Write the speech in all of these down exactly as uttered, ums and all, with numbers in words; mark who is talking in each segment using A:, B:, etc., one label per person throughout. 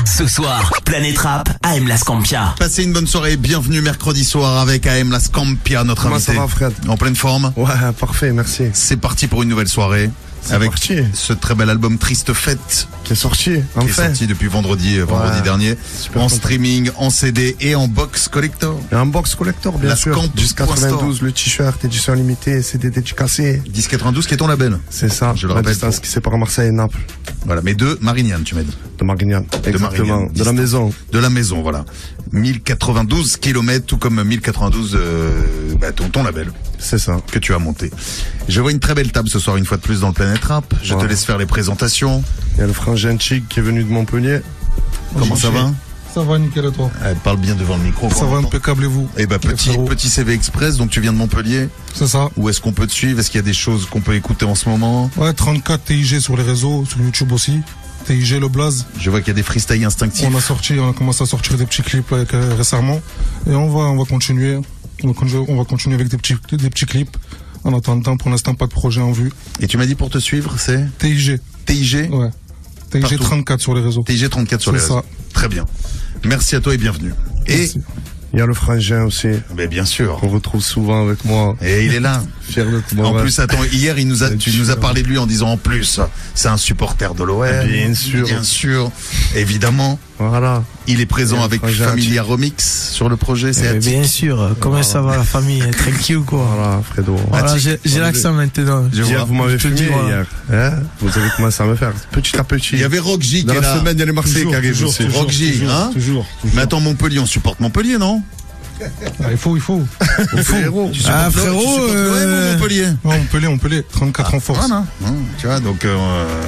A: Ce soir, Planète Rap, A M La Scampia.
B: Passez une bonne soirée, bienvenue mercredi soir avec A M La Scampia, notre
C: Comment
B: invité.
C: ça va, Fred?
B: En pleine forme?
C: Ouais, parfait, merci.
B: C'est parti pour une nouvelle soirée.
C: C'est
B: avec
C: parti.
B: ce très bel album Triste Fête
C: Qui est sorti, enfin.
B: qui est sorti depuis vendredi, euh, vendredi
C: Ouais,
B: dernier,
C: super
B: en
C: content.
B: streaming, en C D et en box collector.
C: Et un box collector, bien
B: La
C: sûr.
B: Scamp
C: dix quatre-vingt-douze, le t-shirt, édition limitée, C D dédicacé.
B: dix quatre-vingt-douze qui est ton label.
C: C'est ça,
B: Je le
C: la
B: rappelle
C: distance
B: pour-
C: qui sépare Marseille et Naples.
B: Voilà, mais de Marignane, tu m'as dit.
C: De Marignan. Exactement.
B: Marignane,
C: De la
B: distance.
C: maison.
B: De la maison, voilà. mille quatre-vingt-douze kilomètres, tout comme mille quatre-vingt-douze, euh, bah, ton, ton label
C: C'est ça.
B: que tu as monté. Je vois une très belle table ce soir, une fois de plus dans le Planète Rap. Je
C: Ouais.
B: te laisse faire les présentations.
C: Il y a le frangin Chic qui est venu de Montpellier.
B: Comment ça va?
D: Ça va nickel et toi?
B: Elle parle bien devant le micro.
D: Ça va impeccable et vous?
B: Eh ben,
D: Les
B: petit,
D: frérots.
B: petit C V Express, donc tu viens de Montpellier.
D: C'est ça.
B: Où est-ce qu'on peut te suivre? Est-ce qu'il y a des choses qu'on peut écouter en ce moment?
D: Ouais, trente-quatre T I G sur les réseaux, sur YouTube aussi. T I G le Blaze.
B: Je vois qu'il y a des freestyles instinctifs.
D: On a sorti, on a commencé à sortir des petits clips avec, euh, récemment. Et on va, on va continuer. On va continuer, on va continuer avec des petits, des petits clips. En attendant, pour l'instant, pas de projet en vue.
B: Et tu m'as dit pour te suivre, c'est
D: T I G.
B: T I G?
D: Ouais. T I G
B: Partout.
D: trente-quatre sur les réseaux.
B: T I G trente-quatre sur les
D: C'est
B: réseaux.
D: ça.
B: Très bien. Merci à toi et bienvenue. Et,
D: Merci.
C: Il y a le frangin aussi,
B: mais bien sûr.
C: qu'on retrouve souvent avec moi.
B: Et il est là.
C: Fier de toi.
B: En plus, attends, hier, il nous a, tu nous as parlé de lui en disant en plus, c'est un supporter de l'O M.
C: Bien sûr.
B: Bien sûr. Évidemment.
C: Voilà.
B: Il est présent
C: Et
B: avec
C: Frangin,
B: Familia Remix sur le projet. C'est
E: Eh
B: Attic.
E: bien sûr, comment ça va la famille? Tranquille ou quoi?
C: Voilà, Fredo.
E: Voilà,
B: Attic.
E: j'ai j'ai l'accent maintenant.
B: Je
C: Hier,
B: vois.
C: vous m'avez
E: Je te le
C: filmé
E: dis, voilà.
C: hier. Hein vous avez commencé à me faire petit à petit.
B: Il y avait Rock J qui
C: Dans
B: est
C: la
B: là.
C: semaine, il y a les Marseillais qui arrivent aussi.
B: Rock J, hein.
D: Toujours.
B: Mais attends, Montpellier, on supporte Montpellier, non?
D: Ah, il faut, il faut.
C: Frérot.
B: Tu supportes
E: Ah,
B: l'O-
E: frérot,
B: tu supportes l'O M
E: euh,
B: ou Montpellier?
D: Ouais, Montpellier, Montpellier. trente-quatre en force.
B: Voilà. Hein, tu vois, donc, euh,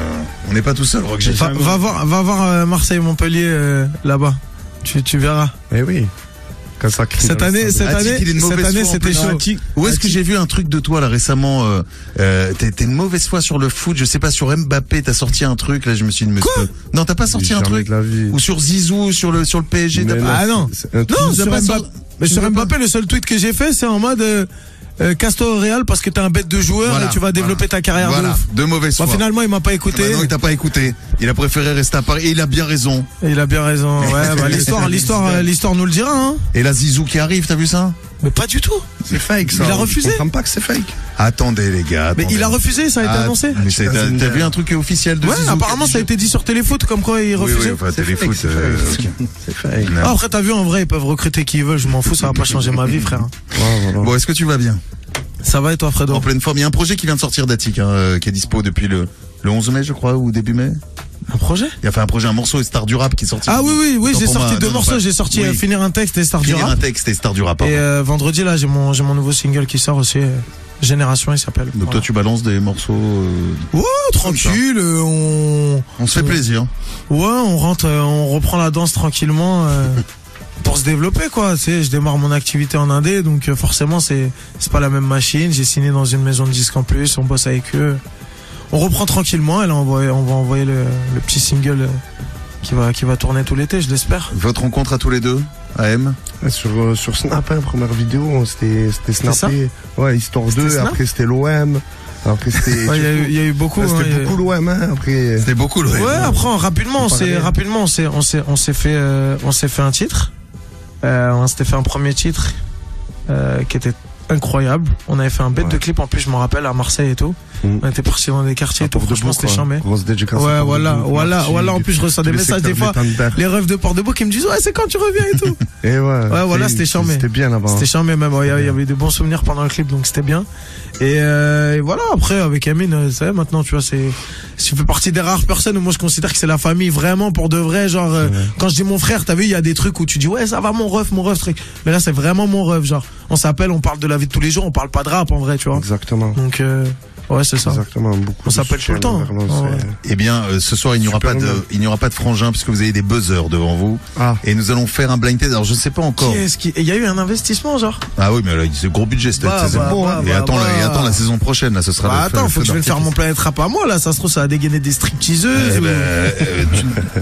B: on n'est pas tout seul, Rock J.
E: Va, va voir, va voir euh, Marseille-Montpellier euh, là-bas. Tu, tu verras.
C: Eh oui. Quand ça crie
E: Cette
C: dans le
E: année,
C: stade.
E: cette
B: Attic,
E: année,
B: il est de
E: cette
B: mauvaise
E: année,
B: foi en
E: c'était
B: plus.
E: chaud.
B: Attic, Où est-ce que j'ai vu un truc de toi là récemment? euh, euh, T'es t'es une mauvaise foi sur le foot, je sais pas, sur Mbappé, t'as sorti un truc, là je me suis dit, monsieur. Non, t'as pas sorti un
C: Jamais
B: truc?
C: de la vie.
B: Ou sur Zizou, sur le, sur le P S G, t'as
C: Mais
B: pas.
E: Ah non.
C: c'est un truc-
E: Non,
B: nous as
E: sur
B: pas
E: Mbappé,
B: sorti-
E: mais
B: tu
E: sur
B: nous as
E: Mbappé, le seul tweet que j'ai fait, c'est en mode euh, euh, casse-toi au Real parce que t'es un bête de joueur
B: Voilà,
E: et tu vas développer
B: voilà.
E: ta carrière de
B: Voilà,
E: ouf.
B: de mauvaise
E: Bah,
B: foi.
E: finalement, il m'a pas écouté.
B: Bah non, il t'a pas écouté. Il a préféré rester à Paris et il a bien raison.
E: Et il a bien raison. Ouais, bah, l'histoire, l'histoire, euh, l'histoire nous le dira, hein.
B: Et là, Zizou qui arrive, t'as vu ça?
E: Mais pas du tout.
C: C'est fake, ça.
E: Il a refusé.
C: Je comprends pas que c'est fake.
B: Attendez, les gars.
E: Mais
B: attendez.
E: il a refusé, ça a été
B: Ah,
E: annoncé.
B: Mais c'est- t'as t'as vu un truc officiel de
E: Ouais,
B: Zizou?
E: apparemment, ça a été dit sur Téléfoot, comme quoi il
B: Oui, oui,
E: refusait.
B: enfin,
C: C'est
B: téléfoot.
C: fake, c'est
B: euh,
C: fake.
B: ok.
C: C'est fake.
B: Non.
E: Ah, après, t'as vu, en vrai, ils peuvent recruter qui ils veulent, je m'en fous, ça va pas changer ma vie, frère.
C: Ouais, voilà.
B: Bon, est-ce que tu vas bien?
E: Ça va et toi, Fredo?
B: En pleine forme. Il y a un projet qui vient de sortir d'Attic, hein, euh, qui est dispo depuis le, le onze mai, je crois, ou début mai.
E: Un projet?
B: Il a fait un projet, un morceau et Star du Rap qui est sorti.
E: Ah oui, oui, oui,
B: Autant
E: j'ai
B: pour
E: sorti
B: moi,
E: deux
B: non, non,
E: morceaux,
B: pas-
E: j'ai sorti
B: oui.
E: euh, Finir un texte et Star du
B: Finir un
E: Rap.
B: texte et Star du Rap. pardon.
E: Et euh, vendredi, là, j'ai mon, j'ai mon nouveau single qui sort aussi, euh, Génération, il s'appelle.
B: Donc
E: Voilà.
B: toi, tu balances des morceaux. euh,
E: Ouais, tranquille, euh, on...
B: On se fait plaisir.
E: Ouais, on rentre, euh, on reprend la danse tranquillement euh, pour se développer, quoi. Tu sais, je démarre mon activité en indé, donc euh, forcément, c'est c'est pas la même machine. J'ai signé dans une maison de disques en plus, on bosse avec eux. On reprend tranquillement, et là, on va, on va envoyer le, le petit single euh, qui va, qui va tourner tout l'été, je l'espère.
B: Votre rencontre à tous les deux, A M.
C: Ouais, Sur, euh, sur Snap, hein, première vidéo, c'était c'était
E: C'était
C: snappé. Ouais, Histoire
E: C'était
C: deux,
E: Snap
C: après c'était l'O M. Après c'était.
E: Ouais, il y a eu- il y, a eu beaucoup.
C: Ouais,
E: hein, il y
C: C'était
E: a-
C: beaucoup l'O M, hein, après.
B: C'était beaucoup, le
E: Ouais, après on- rapidement, on s'est
C: Comparé.
E: rapidement, on s'est on s'est on s'est fait euh, on s'est fait un titre. Euh, on s'était fait un premier titre euh, qui était incroyable. On avait fait un bête
C: Ouais.
E: de clip en plus, je me rappelle, à Marseille et tout.
C: Mm.
E: On était partis dans des quartiers et tout. Franchement, c'était chambé.
C: Grosse dédicace.
E: Ouais,
C: à Port de
E: voilà,
C: Bouc,
E: voilà,
C: Marty,
E: voilà. En plus, je reçois des
C: tous les
E: messages des
C: secteurs
E: fois.
C: de Tannenberg.
E: Les refs de Port-de-Bouc qui me disent ouais, c'est quand tu reviens et tout.
C: Et ouais.
E: Ouais, voilà, c'était charmé.
C: C'était bien là-bas.
E: C'était charmé même. Ouais, Il y avait- il y avait des bons souvenirs pendant le clip, donc c'était bien. Et, euh, et voilà, après avec Amine, euh, ça y est, maintenant tu vois, c'est, je fais partie des rares personnes où moi je considère que c'est la famille vraiment pour de vrai. Genre, euh, quand je dis mon frère, t'as vu, il y a des trucs où tu dis ouais, ça va mon ref, mon ref, truc. Mais là, c'est vraiment mon ref. Genre, on s'appelle, on parle de la vie de tous les jours, on parle pas de rap en vrai, tu vois.
C: Exactement.
E: Donc, euh, ouais, c'est ça.
C: Exactement. Beaucoup
E: On
C: de
E: s'appelle tout le
C: soutien,
E: temps.
C: vraiment,
E: Ouais.
C: c'est-
B: Eh bien, euh, ce soir, il n'y aura
C: Super
B: pas de,
C: bien.
B: il n'y aura pas de frangin puisque vous avez des buzzers devant vous.
C: Ah.
B: Et nous allons faire un blind test. Alors, je sais pas encore.
E: Qui est-ce qui, il y a eu un investissement, genre.
B: Ah oui, mais là, c'est gros budget cette
E: Bah,
B: saison.
E: bah, bah,
B: et
E: bah,
B: attends,
E: bah.
B: la, et attends la saison prochaine, là, ce sera
E: Bah,
B: le
E: attends,
B: feu-
E: faut
B: feu
E: que je vienne faire
B: d'artifice.
E: mon planète rap à moi, là. Ça se trouve, ça va dégainer des stripteaseuses.
B: Eh
E: ou-
B: ben, euh, tu-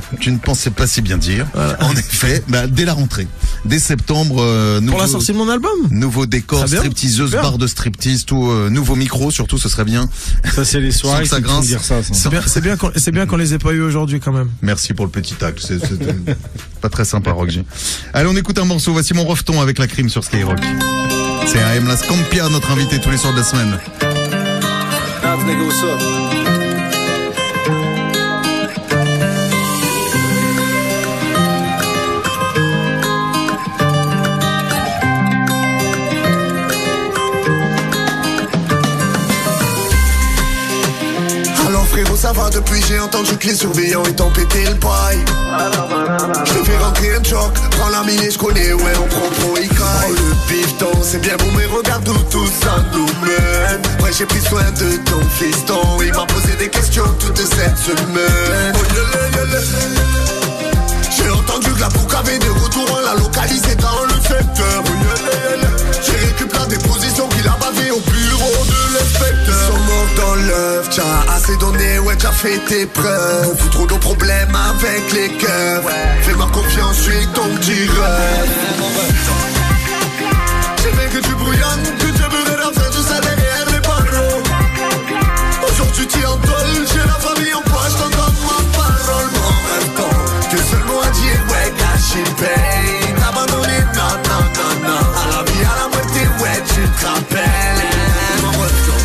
B: tu ne pensais pas si bien dire. Voilà. En effet, bah, dès la rentrée, dès septembre, euh, nouveau,
E: pour la sortie de mon album.
B: Nouveau décor, stripteaseuse, barre de striptease, tout, euh, nouveau micro, surtout, ce serait bien.
F: Ça, c'est les soirées qui vont dire ça. ça.
E: C'est bien, c'est bien qu'on, c'est bien qu'on les ait pas eu aujourd'hui quand même.
B: Merci pour le petit tacle. C'est, c'est pas très sympa, Rock. Allez, on écoute un morceau. Voici mon refton avec la crime sur Skyrock. C'est A M La Scampia, notre invité tous les soirs de la semaine.
G: Frérot, ça va depuis, j'ai entendu que les surveillants ils t'ont pété le bail. Je te fais rentrer un choc, prends la mine et je connais, ouais, on prend pro et caille. Oh, le bifton, c'est bien beau, mais regarde où tout ça nous mène. Ouais, j'ai pris soin de ton fiston, il m'a posé des questions toute cette semaine. Oh, yele, yele. J'ai entendu que la boucle avait des retours, on l'a localisé dans le secteur. Oh, yele, yele. J'ai récupéré la déposition qu'il a bavé au bureau de l'inspecteur. Ils sont morts dans l'œuf, t'as assez donné, ouais, t'as fait tes preuves. Beaucoup trop de problèmes avec les keufs. Fais-moi confiance, je suis ton petit rêve. J'aimais que tu brouillonnes, que tu veux la fin du salaire derrière les barreaux. Aujourd'hui t'y entoles, j'ai la famille en poche, t'en donne ma parole. Mon rêve ton, que seul mot à dire, ouais, gâché paye. T'abandonné, non, non, non, non. À la vie, à la moitié, ouais, tu te rappelles. Mon rêve ton.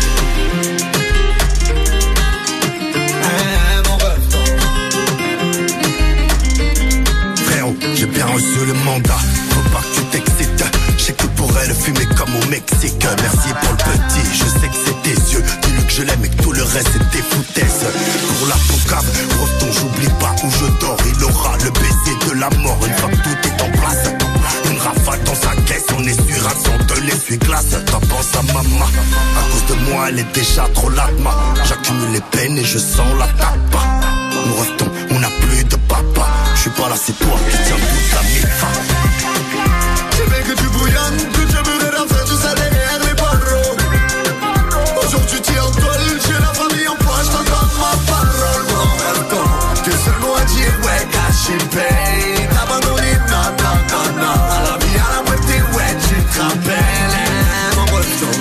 H: J'ai bien reçu le mandat, faut pas que tu t'excites. J'ai que pour elle fumer comme au Mexique. Merci pour le petit, je sais que c'est tes yeux. Dis-lui que je l'aime et que tout le reste c'est des foutaises. Pour la poucave, breton, j'oublie pas où je dors. Il aura le baiser de la mort une fois que tout est en place. Une rafale dans sa caisse, on est sur action de l'essuie-glace. T'en penses à maman, à cause de moi elle est déjà trop latma. J'accumule les peines et je sens la tape. Nous restons, on n'a plus de papa. Je suis pas là, c'est toi qui tiens toute la mifa.
G: J'aimais que tu bouillonnes, que tu veux la fin du salaire derrière les barreaux. Aujourd'hui t'y entoles, j'ai la famille en poche, t'en donne ma parole. Mon rêve ton, que seul mot à dire, ouais, gâché paye. T'abandonné, non, non, non, non. À la vie, à la moitié, ouais, tu te rappelles. Mon rêve ton.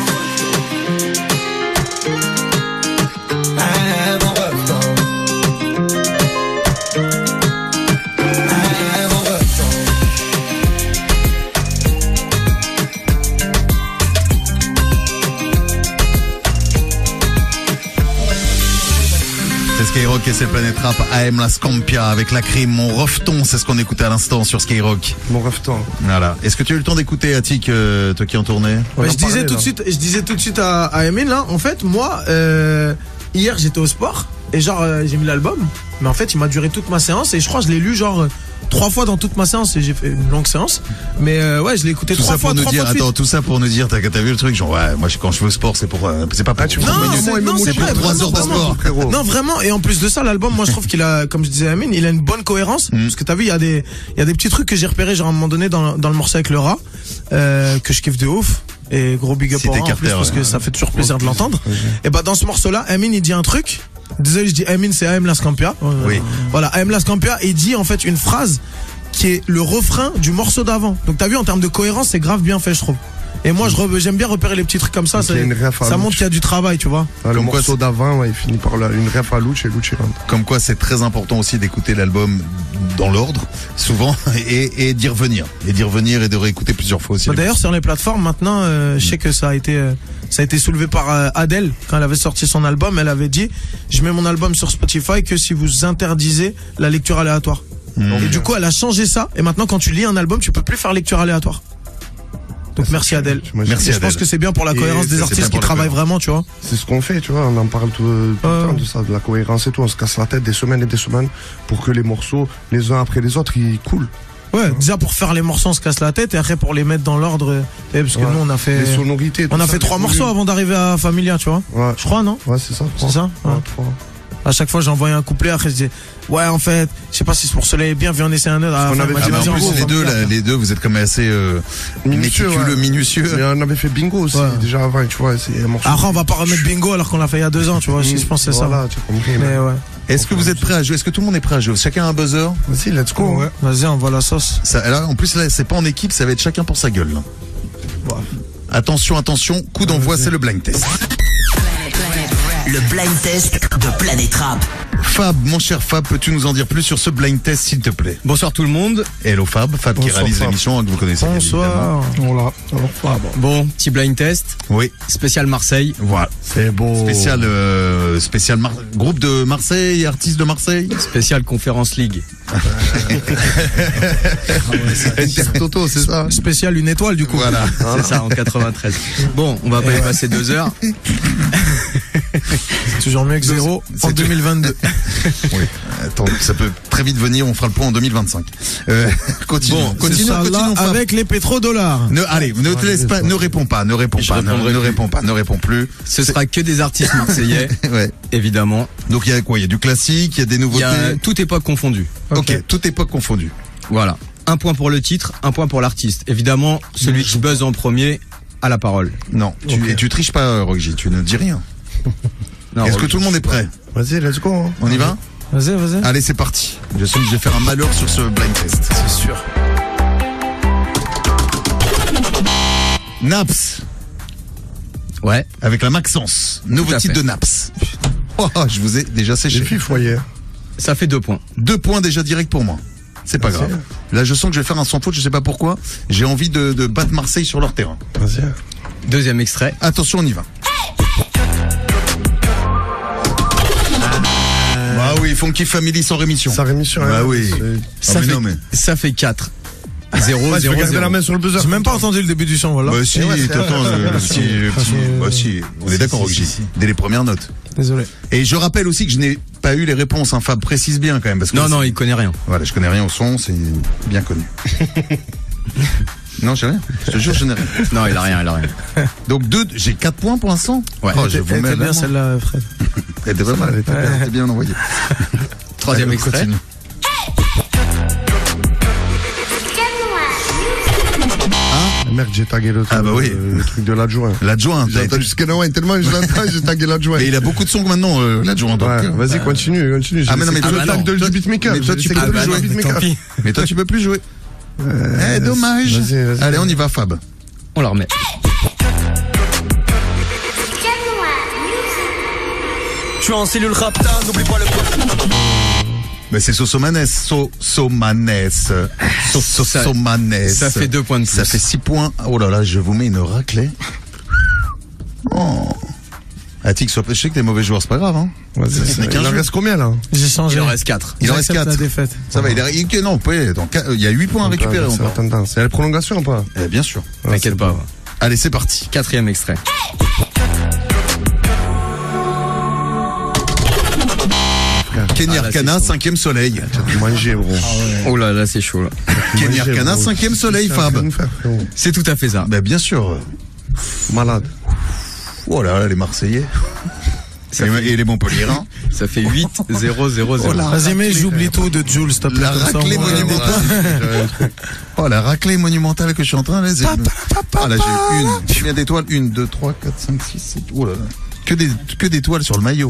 G: Mon rêve ton.
B: Skyrock et c'est Planète Rap. A M La Scampia avec la crime. Mon refton, c'est ce qu'on écoutait à l'instant sur Skyrock.
C: Mon refton.
B: Voilà. Est-ce que tu as eu le temps d'écouter Attic, euh, toi qui en tournais?
E: Ouais, je disais tout de suite, je disais tout de suite à, à Emin là. En fait, moi, euh, hier j'étais au sport et genre euh, j'ai mis l'album, mais en fait il m'a duré toute ma séance et je crois que je l'ai lu genre trois fois dans toute ma séance et j'ai fait une longue séance. Mais euh, ouais, je l'ai écouté
B: tout
E: trois
B: ça
E: fois.
B: Pour nous
E: trois
B: dire,
E: fois
B: attends, tout ça pour nous dire, t'as, t'as vu le truc, genre ouais, moi quand je vais au sport, c'est pour, euh, c'est pas pour
C: ah, tu
B: trente
E: non,
B: minutes,
E: c'est, non, c'est
B: pour
E: vrai,
B: trois
E: vraiment,
B: heures de sport.
E: vraiment. Non, vraiment. Et en plus de ça, l'album, moi je trouve qu'il a, comme je disais à Amine, il a une bonne cohérence. Mm. Parce que t'as vu, il y a des, il y a des petits trucs que j'ai repérés, genre à un moment donné dans, dans le morceau avec le rat, euh, que je kiffe de ouf. Et gros big up pour en plus parce que ça fait toujours plaisir de l'entendre. Et bah dans ce morceau-là, Amine il dit un truc. Désolé, je dis Amine, c'est A M La Scampia.
B: Oui.
E: Voilà, A M La Scampia, il dit en fait une phrase qui est le refrain du morceau d'avant. Donc t'as vu, en termes de cohérence, c'est grave bien fait, je trouve. Et moi, je re, j'aime bien repérer les petits trucs comme ça. Ça, ça montre qu'il y a du travail, tu vois.
C: Ah, le
B: comme
C: morceau
B: quoi,
C: d'avant, ouais, il finit par la, une ref à Luch et Luch rentre.
B: Comme quoi, c'est très important aussi d'écouter l'album dans l'ordre, souvent, et, et d'y revenir. Et d'y revenir et de réécouter plusieurs fois aussi.
E: Bah, d'ailleurs, sur les plateformes, maintenant, euh, je sais que ça a été, euh, ça a été soulevé par euh, Adèle. Quand elle avait sorti son album, elle avait dit, je mets mon album sur Spotify que si vous interdisez la lecture aléatoire. Mmh. Et du coup, elle a changé ça. Et maintenant, quand tu lis un album, tu peux plus faire lecture aléatoire. Donc merci Adèle.
B: Merci.
E: Je pense que c'est bien pour la cohérence des artistes qui travaillent vraiment, tu vois.
C: C'est ce qu'on fait, tu vois. On en parle tout, tout euh... le temps de ça, de la cohérence et tout. On se casse la tête des semaines et des semaines pour que les morceaux, les uns après les autres, ils coulent.
E: Ouais, déjà pour faire les morceaux, on se casse la tête et après pour les mettre dans l'ordre. Parce que ouais. nous, on a fait.
C: Les sonorités.
E: On a fait trois morceaux avant d'arriver à Familia, tu vois.
C: Ouais.
E: Je crois, non?
C: Ouais, c'est ça.
E: C'est ça?
C: Ouais,
E: ouais.
C: trois.
E: À chaque fois, j'envoyais un couplet, après je disais, ouais, en fait, je sais pas si ce morceau-là est bien, viens, on essaie un autre.
B: Ah, on avait fait, ah, en plus, les deux, là, les deux, vous êtes quand même assez, euh, minutieux, méticuleux, ouais. minutieux.
C: Mais on avait fait Bingo aussi, ouais. déjà avant, tu vois, c'est un morceau.
E: Après, on va pas remettre Bingo alors qu'on l'a fait il y a deux ans, tu vois, si je pense que c'est
C: voilà,
E: ça.
C: Tu as compris,
E: mais, mais ouais.
B: Est-ce que vous êtes prêts à jouer? Est-ce que tout le monde est prêt à jouer? Chacun a un buzzer?
C: Vas-y, let's go.
E: Ouais. Vas-y, on voit la sauce.
B: Ça, là, en plus, là, c'est pas en équipe, ça va être chacun pour sa gueule. Là.
E: Ouais.
B: Attention, attention, coup d'envoi, c'est le blind test.
A: Le blind test de Planète Rap.
B: Fab, mon cher Fab, peux-tu nous en dire plus sur ce blind test, s'il te plaît?
I: Bonsoir tout le monde.
B: Hello Fab, Fab
C: Bonsoir,
B: qui réalise
C: Fab.
B: l'émission, hein, que vous connaissez.
E: Bonsoir.
D: Voilà. Alors,
E: Ah bon.
I: Bon, petit blind test.
B: Oui,
I: Spécial Marseille.
B: voilà.
C: C'est beau.
B: Spécial, euh, spécial Mar- groupe de Marseille, artistes de Marseille.
I: Spécial Conférence League.
B: Intertoto, c'est ça?
E: Spécial une étoile du coup.
B: Voilà.
I: C'est ça, en quatre-vingt-treize. Bon, on va pas y passer deux heures.
E: C'est toujours mieux que zéro
B: C'est
E: en
B: tout.
E: deux mille vingt-deux.
B: Oui. Attends, ça peut très vite venir, on fera le point en deux mille vingt-cinq. Euh, continue,
E: Bon,
B: continue,
E: c'est ça,
B: continue,
E: là,
B: Fab.
E: avec les pétrodollars.
B: Ne, allez, ne te laisse pas, ne réponds pas, ne réponds
I: Je
B: pas, ne,
I: répondrai
B: ne
I: plus.
B: réponds pas, ne réponds plus.
I: Ce sera que des artistes marseillais,
B: Ouais.
I: évidemment.
B: Donc il y a quoi? Il y a du classique, il y a des
I: Il
B: nouveautés.
I: y a toute époque confondue.
B: Ok, toute époque confondue.
I: Voilà. Un point pour le titre, un point pour l'artiste. Évidemment, celui qui buzz en premier a la parole.
B: Non, tu,
E: Ok.
B: et tu triches pas, Roger, tu ne dis rien.
I: Non,
B: Est-ce que tout le monde est prêt?
C: Vas-y, let's go. hein.
B: On y va?
E: Vas-y, vas-y.
B: Allez, c'est parti. Je sens que je vais faire un malheur sur ce blind test.
E: C'est sûr.
B: Naps,
I: Ouais.
B: avec la Maxence. Nouveau
I: Tout à
B: titre
I: fait.
B: de Naps. Oh, je vous ai déjà séché.
C: J'ai filles foyer.
I: Ça fait deux points.
B: Deux points déjà direct pour moi. C'est pas
C: Vas-y.
B: grave. Là, je sens que je vais faire un sans faute, je sais pas pourquoi. J'ai envie de, de battre Marseille sur leur terrain.
C: Vas-y.
I: Deuxième extrait.
B: Attention, on y va. Ah oui, Funky Family sans rémission.
C: Ça rémission.
B: Bah
C: hein.
B: oui.
C: C'est-
I: Ça,
B: mais
I: fait,
B: non, mais-
I: ça fait quatre. zéro,
C: Ouais, tu
I: zéro,
C: peux garder
I: zéro.
C: la main sur le buzzer.
E: J'ai même pas entendu le début du chant, voilà.
B: Bah si,
C: Et ouais, c'est-
B: t'attends, le, le petit, le petit-
E: Euh,
B: bah si, on est d'accord, Roger. Dès les premières notes.
E: Désolé.
B: Et je rappelle aussi que je n'ai pas eu les réponses, hein. Fab précise bien quand même, parce que
I: Non, non,
B: c'est-
I: il connaît rien.
B: voilà, je connais rien au son, c'est bien connu. Non, j'ai rien. Je te jure, je n'ai rien.
I: Non, il a rien, il a rien.
B: Donc deux, j'ai quatre points pour l'instant.
I: Ouais.
B: Oh, je
E: Elle
B: vous
E: était
B: mets
E: bien
B: vraiment.
E: celle-là, Fred.
B: Elle était pas mal, elle était bien, elle était bien envoyée.
I: Troisième
B: Allez,
I: extrait.
B: continue.
C: Merde, j'ai tagué le,
B: Ah bah oui.
C: le, le truc de l'adjoint.
B: L'adjoint,
C: J'ai
B: t'as été-
C: entendu ce Kenouin tellement je l'entends, j'ai tagué l'adjoint.
B: mais il a beaucoup de sons maintenant, euh, l'adjoint. donc,
C: Ouais,
B: euh,
C: vas-y, continue, continue.
B: Ah, mais non, mais
C: C'est
B: toi,
C: le
B: non.
C: tag de
B: Toi-
C: du beatmaker.
B: mais toi,
C: J'ai
B: tu
C: laissé
B: peux
C: le
B: plus
C: tag
B: jouer.
C: du
B: Mais
C: beatmaker.
B: tant pis. Mais toi, tu peux plus jouer. Eh, dommage.
C: Vas-y, vas-y.
B: Allez, on y va, Fab.
I: On la remet.
J: Je suis en cellule rapta, n'oublie pas le code.
B: Mais c'est Sosomanes. So, Somanes. So, so,
I: Ça-
B: Somanes.
I: ça fait deux points de plus.
B: Ça fait six points. Oh là là, je vous mets une raclée. Oh. Attic, sois je sais que t'es mauvais joueur, c'est pas grave, hein.
C: Vas-y,
B: Mais
C: il
B: quinze
C: en
B: jeux.
C: reste combien là?
E: J'ai changé.
I: Il en reste quatre.
B: Il en reste
E: J'accepte
B: quatre.
E: la défaite.
B: Ça va, il est, il- non, ouais, donc, il y a huit points à récupérer
C: C'est la
B: encore.
C: tendance. C'est la prolongation ou pas?
B: Eh, bien sûr.
I: T'inquiète pas.
B: Allez, c'est parti.
I: Quatrième extrait.
B: Kenny
I: Ah, là,
B: Arcana,
I: c'est chaud.
B: cinquième soleil.
C: Manger, gros.
I: Oh là là, c'est chaud là.
B: Kenny
C: Manger,
B: Arcana,
C: gros.
B: cinquième soleil,
C: Qu'est-ce que
B: Fab.
C: tu vas faire, frérot?
I: C'est tout à fait ça.
B: Bah, bien sûr.
C: Malade.
B: Oh là là, les Marseillais.
I: Ça
B: Et,
I: fait-
B: et les Montpellierins.
I: Ça fait huit, zéro, zéro, zéro.
B: Oh là.
E: Vas-y, mais
B: raclée,
E: j'oublie tout de Jules, s'il te plaît.
B: La
E: comme ça,
B: raclée
E: on va-
B: monumentale. Oh, la raclée monumentale que je suis en train de les Ah là, j'ai une. Combien d'étoiles? Une, deux, trois, quatre, cinq, six, sept. Oh là là. Que des, que d'étoiles sur le maillot.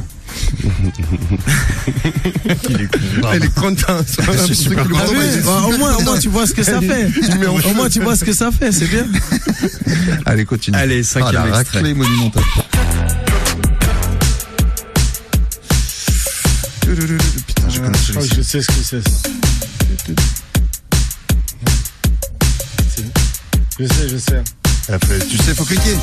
B: Il est con.
C: Il est content.
B: Je suis super
E: Ah
B: content.
E: oui,
B: mais-
E: bah, au moins, au moins, tu vois ce que ça fait. Au moins, tu vois ce que ça fait, c'est bien.
B: Allez, continue.
I: Allez, cinquième
B: Ah, la
I: extrait.
B: raclée monumentale. Putain, je connais
F: Oh,
B: celui-ci.
F: je sais ce que c'est ça. Je sais, je sais.
B: Après, tu sais, faut cliquer.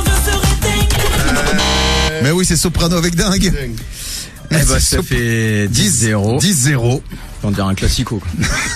B: Mais oui, c'est Soprano avec dingue.
I: Eh bah,
B: C'est
I: ça
B: Sop-
I: fait dix, zéro.
B: dix zéro.
I: On dirait un classico. quoi.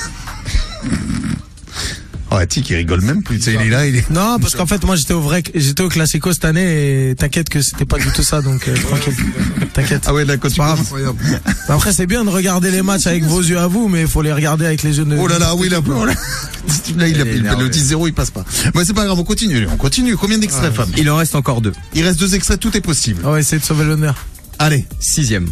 B: Oh, Attic, il rigole même plus. Tu sais, il est là, il est.
E: Non, parce qu'en fait, moi, j'étais au vrai, j'étais au Classico cette année et t'inquiète que c'était pas du tout ça, donc euh, tranquille. T'inquiète.
B: Ah ouais, d'accord, tu
E: pas grave.
B: incroyable.
E: Après, c'est bien de regarder les matchs avec vos yeux à vous, mais il faut les regarder avec les yeux de...
B: Oh là là, oui, là, oh là. Là, il a,
I: Il est
B: il-
I: énervé.
B: le dix zéro, il passe pas. Mais c'est pas grave, on continue, on continue. Combien d'extraits, Fab?
I: Il en reste encore deux.
B: Il reste deux extraits, tout est possible.
E: On va essayer de sauver l'honneur.
B: Allez.
I: Sixième.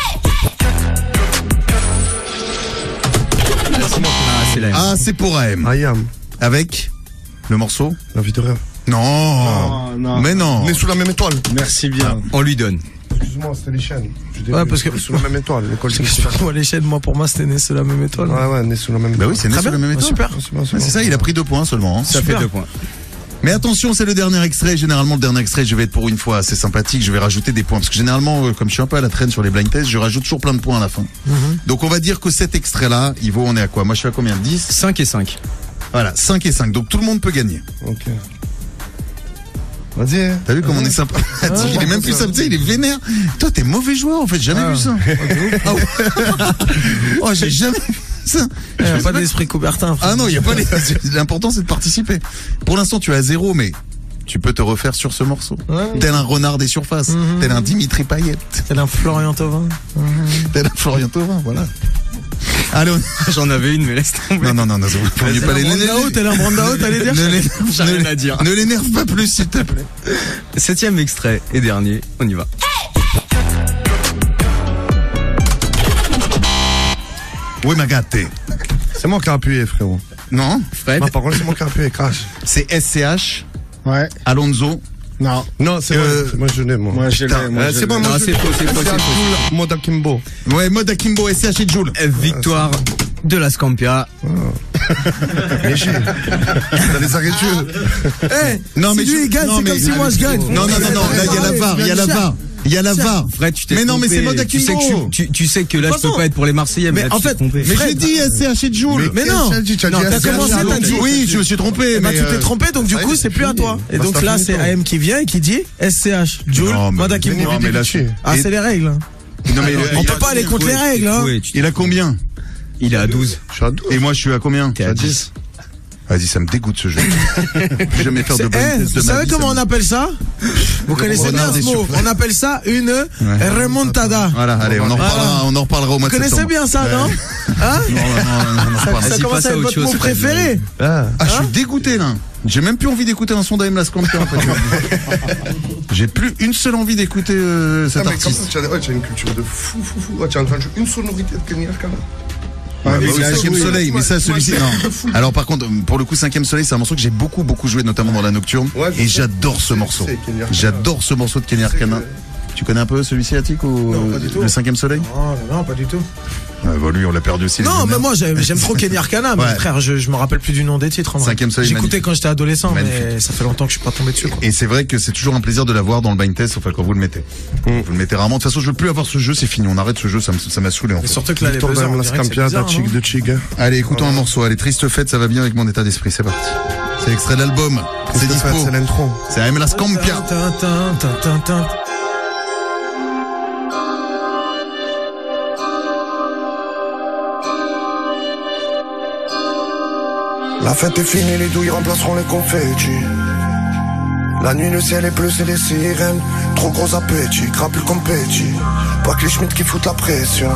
I: Ah, c'est la même.
B: Ah, c'est pour A M.
C: I am.
B: Avec le morceau?
C: La vie de rêve.
B: Non.
F: Non, non.
B: Mais non.
C: On est sous la même étoile.
F: Merci bien.
I: On lui donne.
C: Excuse-moi, c'était les chaînes.
E: Ouais, parce que.
C: Sous la même étoile, l'école de
E: Moi, les chaînes, moi, pour moi, c'était né sous la même étoile.
C: Ouais, ouais, né sous la même étoile.
B: Bah oui, c'est né sous la même étoile.
E: Super.
B: C'est ça, il a pris deux points seulement. Hein.
I: Ça
E: Super.
I: fait deux points.
B: Mais attention, c'est le dernier extrait. Généralement, le dernier extrait, je vais être pour une fois assez sympathique. Je vais rajouter des points. Parce que généralement, euh, comme je suis un peu à la traîne sur les blind tests, je rajoute toujours plein de points à la fin.
E: Mm-hmm.
B: Donc, on va dire que cet extrait-là, il vaut, on est à quoi? Moi, je suis à combien? dix?
I: cinq et cinq.
B: Voilà, cinq et cinq. Donc, tout le monde peut gagner.
C: Ok. Vas-y. Hein.
B: T'as vu comme on est sympa? Il est même plus sympa, il est vénère. Toi, t'es mauvais joueur, en fait. J'ai jamais
E: Ah.
B: vu ça. Ah ouais. Oh, j'ai jamais vu ça.
E: Il n'y a pas d'esprit Coubertin.
B: Ah non, il y a pas les... L'important, c'est de participer. Pour l'instant, tu es à zéro, mais tu peux te refaire sur ce morceau.
E: Ouais.
B: Tel un renard des surfaces.
E: Mm-hmm.
B: Tel un Dimitri Payet.
E: Tel un Florian Thauvin. Mm-hmm.
B: Tel un Florian Thauvin, voilà. Allez, on...
I: J'en avais une, mais laisse tomber.
B: Non, non, non, non, faut mieux pas les
E: Brandao, tel un Brandao, t'allais dire?
B: Ne
I: J'ai rien à dire.
B: Ne l'énerve pas plus, s'il te plaît.
I: Septième extrait et dernier, on y va.
B: Oui, ma gâte.
C: C'est moi qui ai appuyé, frérot.
B: Non,
I: Fred.
C: Non, par contre, c'est moi qui ai appuyé, crash.
B: c'est S C H,
F: Ouais.
B: Alonso.
F: Non.
C: Non, c'est
B: Euh,
C: moi, moi je l'ai, moi.
F: Moi, je l'ai. Moi,
C: Euh,
F: je
C: c'est bon,
F: l'ai.
C: moi,
I: Non,
C: je
I: c'est faux, c'est faux, c'est faux.
C: Moda Kimbo.
B: Ouais, mode Akimbo, S C H et Joule.
I: Victoire de la Scampia.
C: Léger. T'as les arrêts de jeu.
E: Eh,
B: Non,
E: si
B: mais
E: lui
B: je-
E: il gagne,
B: non,
E: c'est
B: mais-
E: comme si moi je gagne.
B: Non, non, non, non, là, il y a la V A R, il y a la V A R. Il y a la V A R.
I: Fred, tu t'es
B: Mais non, mais
I: trompé.
B: c'est mode
I: tu sais, que
B: Akimbo.
I: tu, tu, tu sais que là, je
E: Façon.
I: peux pas être pour les Marseillais, mais,
E: Mais
I: là,
E: en
I: tu t'es
E: fait,
I: trompé.
B: Mais je
E: Fred.
B: l'ai dit S C H et Joule.
E: Mais non.
C: T'as dit, t'as
E: Non,
C: dit,
E: t'as
C: S C H,
E: commencé,
C: Joule.
E: t'as dit.
B: Oui, je me suis trompé.
E: Bah,
B: mais
E: tu t'es
B: euh,
E: trompé, donc du
C: ça y
E: coup,
C: est,
E: c'est
C: c'est
E: plus à
C: fini.
E: toi. Et
C: Bah,
E: donc
C: c'est
E: là,
C: fini,
E: c'est
C: toi.
E: A M qui vient et qui dit S C H. Joule,
B: Non, mais-
E: Moda Kimbo.
B: non, mais là, tu-
E: Ah,
B: Et-
E: c'est les règles. hein.
B: Non, mais
E: On
B: il
E: peut
B: a-
E: pas aller contre les règles, hein.
I: Ouais, tu-
B: il a combien?
I: Il est à douze.
C: Je suis à douze.
B: Et moi, je suis à combien?
I: T'es à dix.
B: Vas-y, ça me dégoûte ce jeu. Plus jamais faire de
E: C'est-
B: blind
E: eh,
B: test de
E: vous
B: ma
E: savez
B: vie,
E: comment
B: ça
E: on
B: me-
E: appelle ça? Vous connaissez bien
B: renard
E: ce
B: des
E: mot.
B: surfaces.
E: On appelle ça une remontada.
B: Voilà, allez, on en
E: Voilà.
B: reparlera, on en reparlera au mois
E: Vous
B: de
E: connaissez
B: septembre.
E: bien ça,
B: Ouais.
E: non? Hein?
B: Non, non, non, non, on en
E: Ça,
B: reparlera.
E: ça
I: Vas-y,
E: commence
I: passe
E: à
I: à
E: être
I: autre
E: votre
I: chose,
E: mot
I: Fred.
E: préféré.
C: Ah.
B: Ah, je suis dégoûté là. J'ai même plus envie d'écouter un son d'A M La Scampia en fait. J'ai plus une seule envie d'écouter euh, cet
C: Ah, mais comme
B: artiste.
C: ça, tu as, ouais, tu as une culture de fou, fou, fou. Ouais, tu as entendu une sonorité de Kenny Arcana.
B: Ouais,
F: Ah,
B: bah
F: il
B: oui,
F: a
B: Cinquième
F: joué.
B: Soleil, mais ça, celui-ci, non. Alors par contre, pour le coup, Cinquième Soleil, c'est un morceau que j'ai beaucoup, beaucoup joué, notamment dans la Nocturne.
C: Ouais, je
B: et
C: sais.
B: j'adore ce
C: C'est-
B: morceau.
C: c'est Kenny Arcana.
B: J'adore ce morceau de Kenny Arcana. Tu connais un peu celui-ci, Attic, ou
E: Non, pas du tout.
B: le Cinquième Soleil?
E: Non, non, pas du tout.
B: Ouais, bah, lui, on l'a perdu aussi. les
E: Non, mais
B: honneurs.
E: moi j'aime j'aime trop Kenny Arcana, mais
B: Ouais.
E: frère, je, je me rappelle plus du nom des titres. en vrai.
B: Cinquième Soleil,
E: J'écoutais
B: magnifique.
E: quand j'étais adolescent, mais
B: Magnifique.
E: ça fait longtemps que je suis pas tombé dessus. Quoi.
B: Et c'est vrai que c'est toujours un plaisir de l'avoir dans le blind test, enfin quand vous le mettez. Vous le mettez rarement. De toute façon, je veux plus avoir ce jeu, c'est fini. On arrête ce jeu, ça me- ça m'a saoulé en
E: Et
B: fait.
E: surtout que là, les
C: Victor
E: buzzers,
C: d'A M
E: on
C: La
E: dirait que c'est
C: Scampia,
E: bizarre,
C: Datchik
E: non
C: de Chig.
B: Allez, écoutons un morceau. Allez, Triste Fête, ça va bien avec mon état d'esprit. C'est parti. C'est extrait de l'album. C'est dispo.
C: C'est l'intro.
B: C'est A M La Scampia.
E: Tin, tin, tin, tin, tin.
G: La fête est finie, les douilles remplaceront les confettis. La nuit, le ciel est bleu, c'est les sirènes. Trop gros appétit, crapule comme petit. Pas que les Schmitt qui foutent la pression.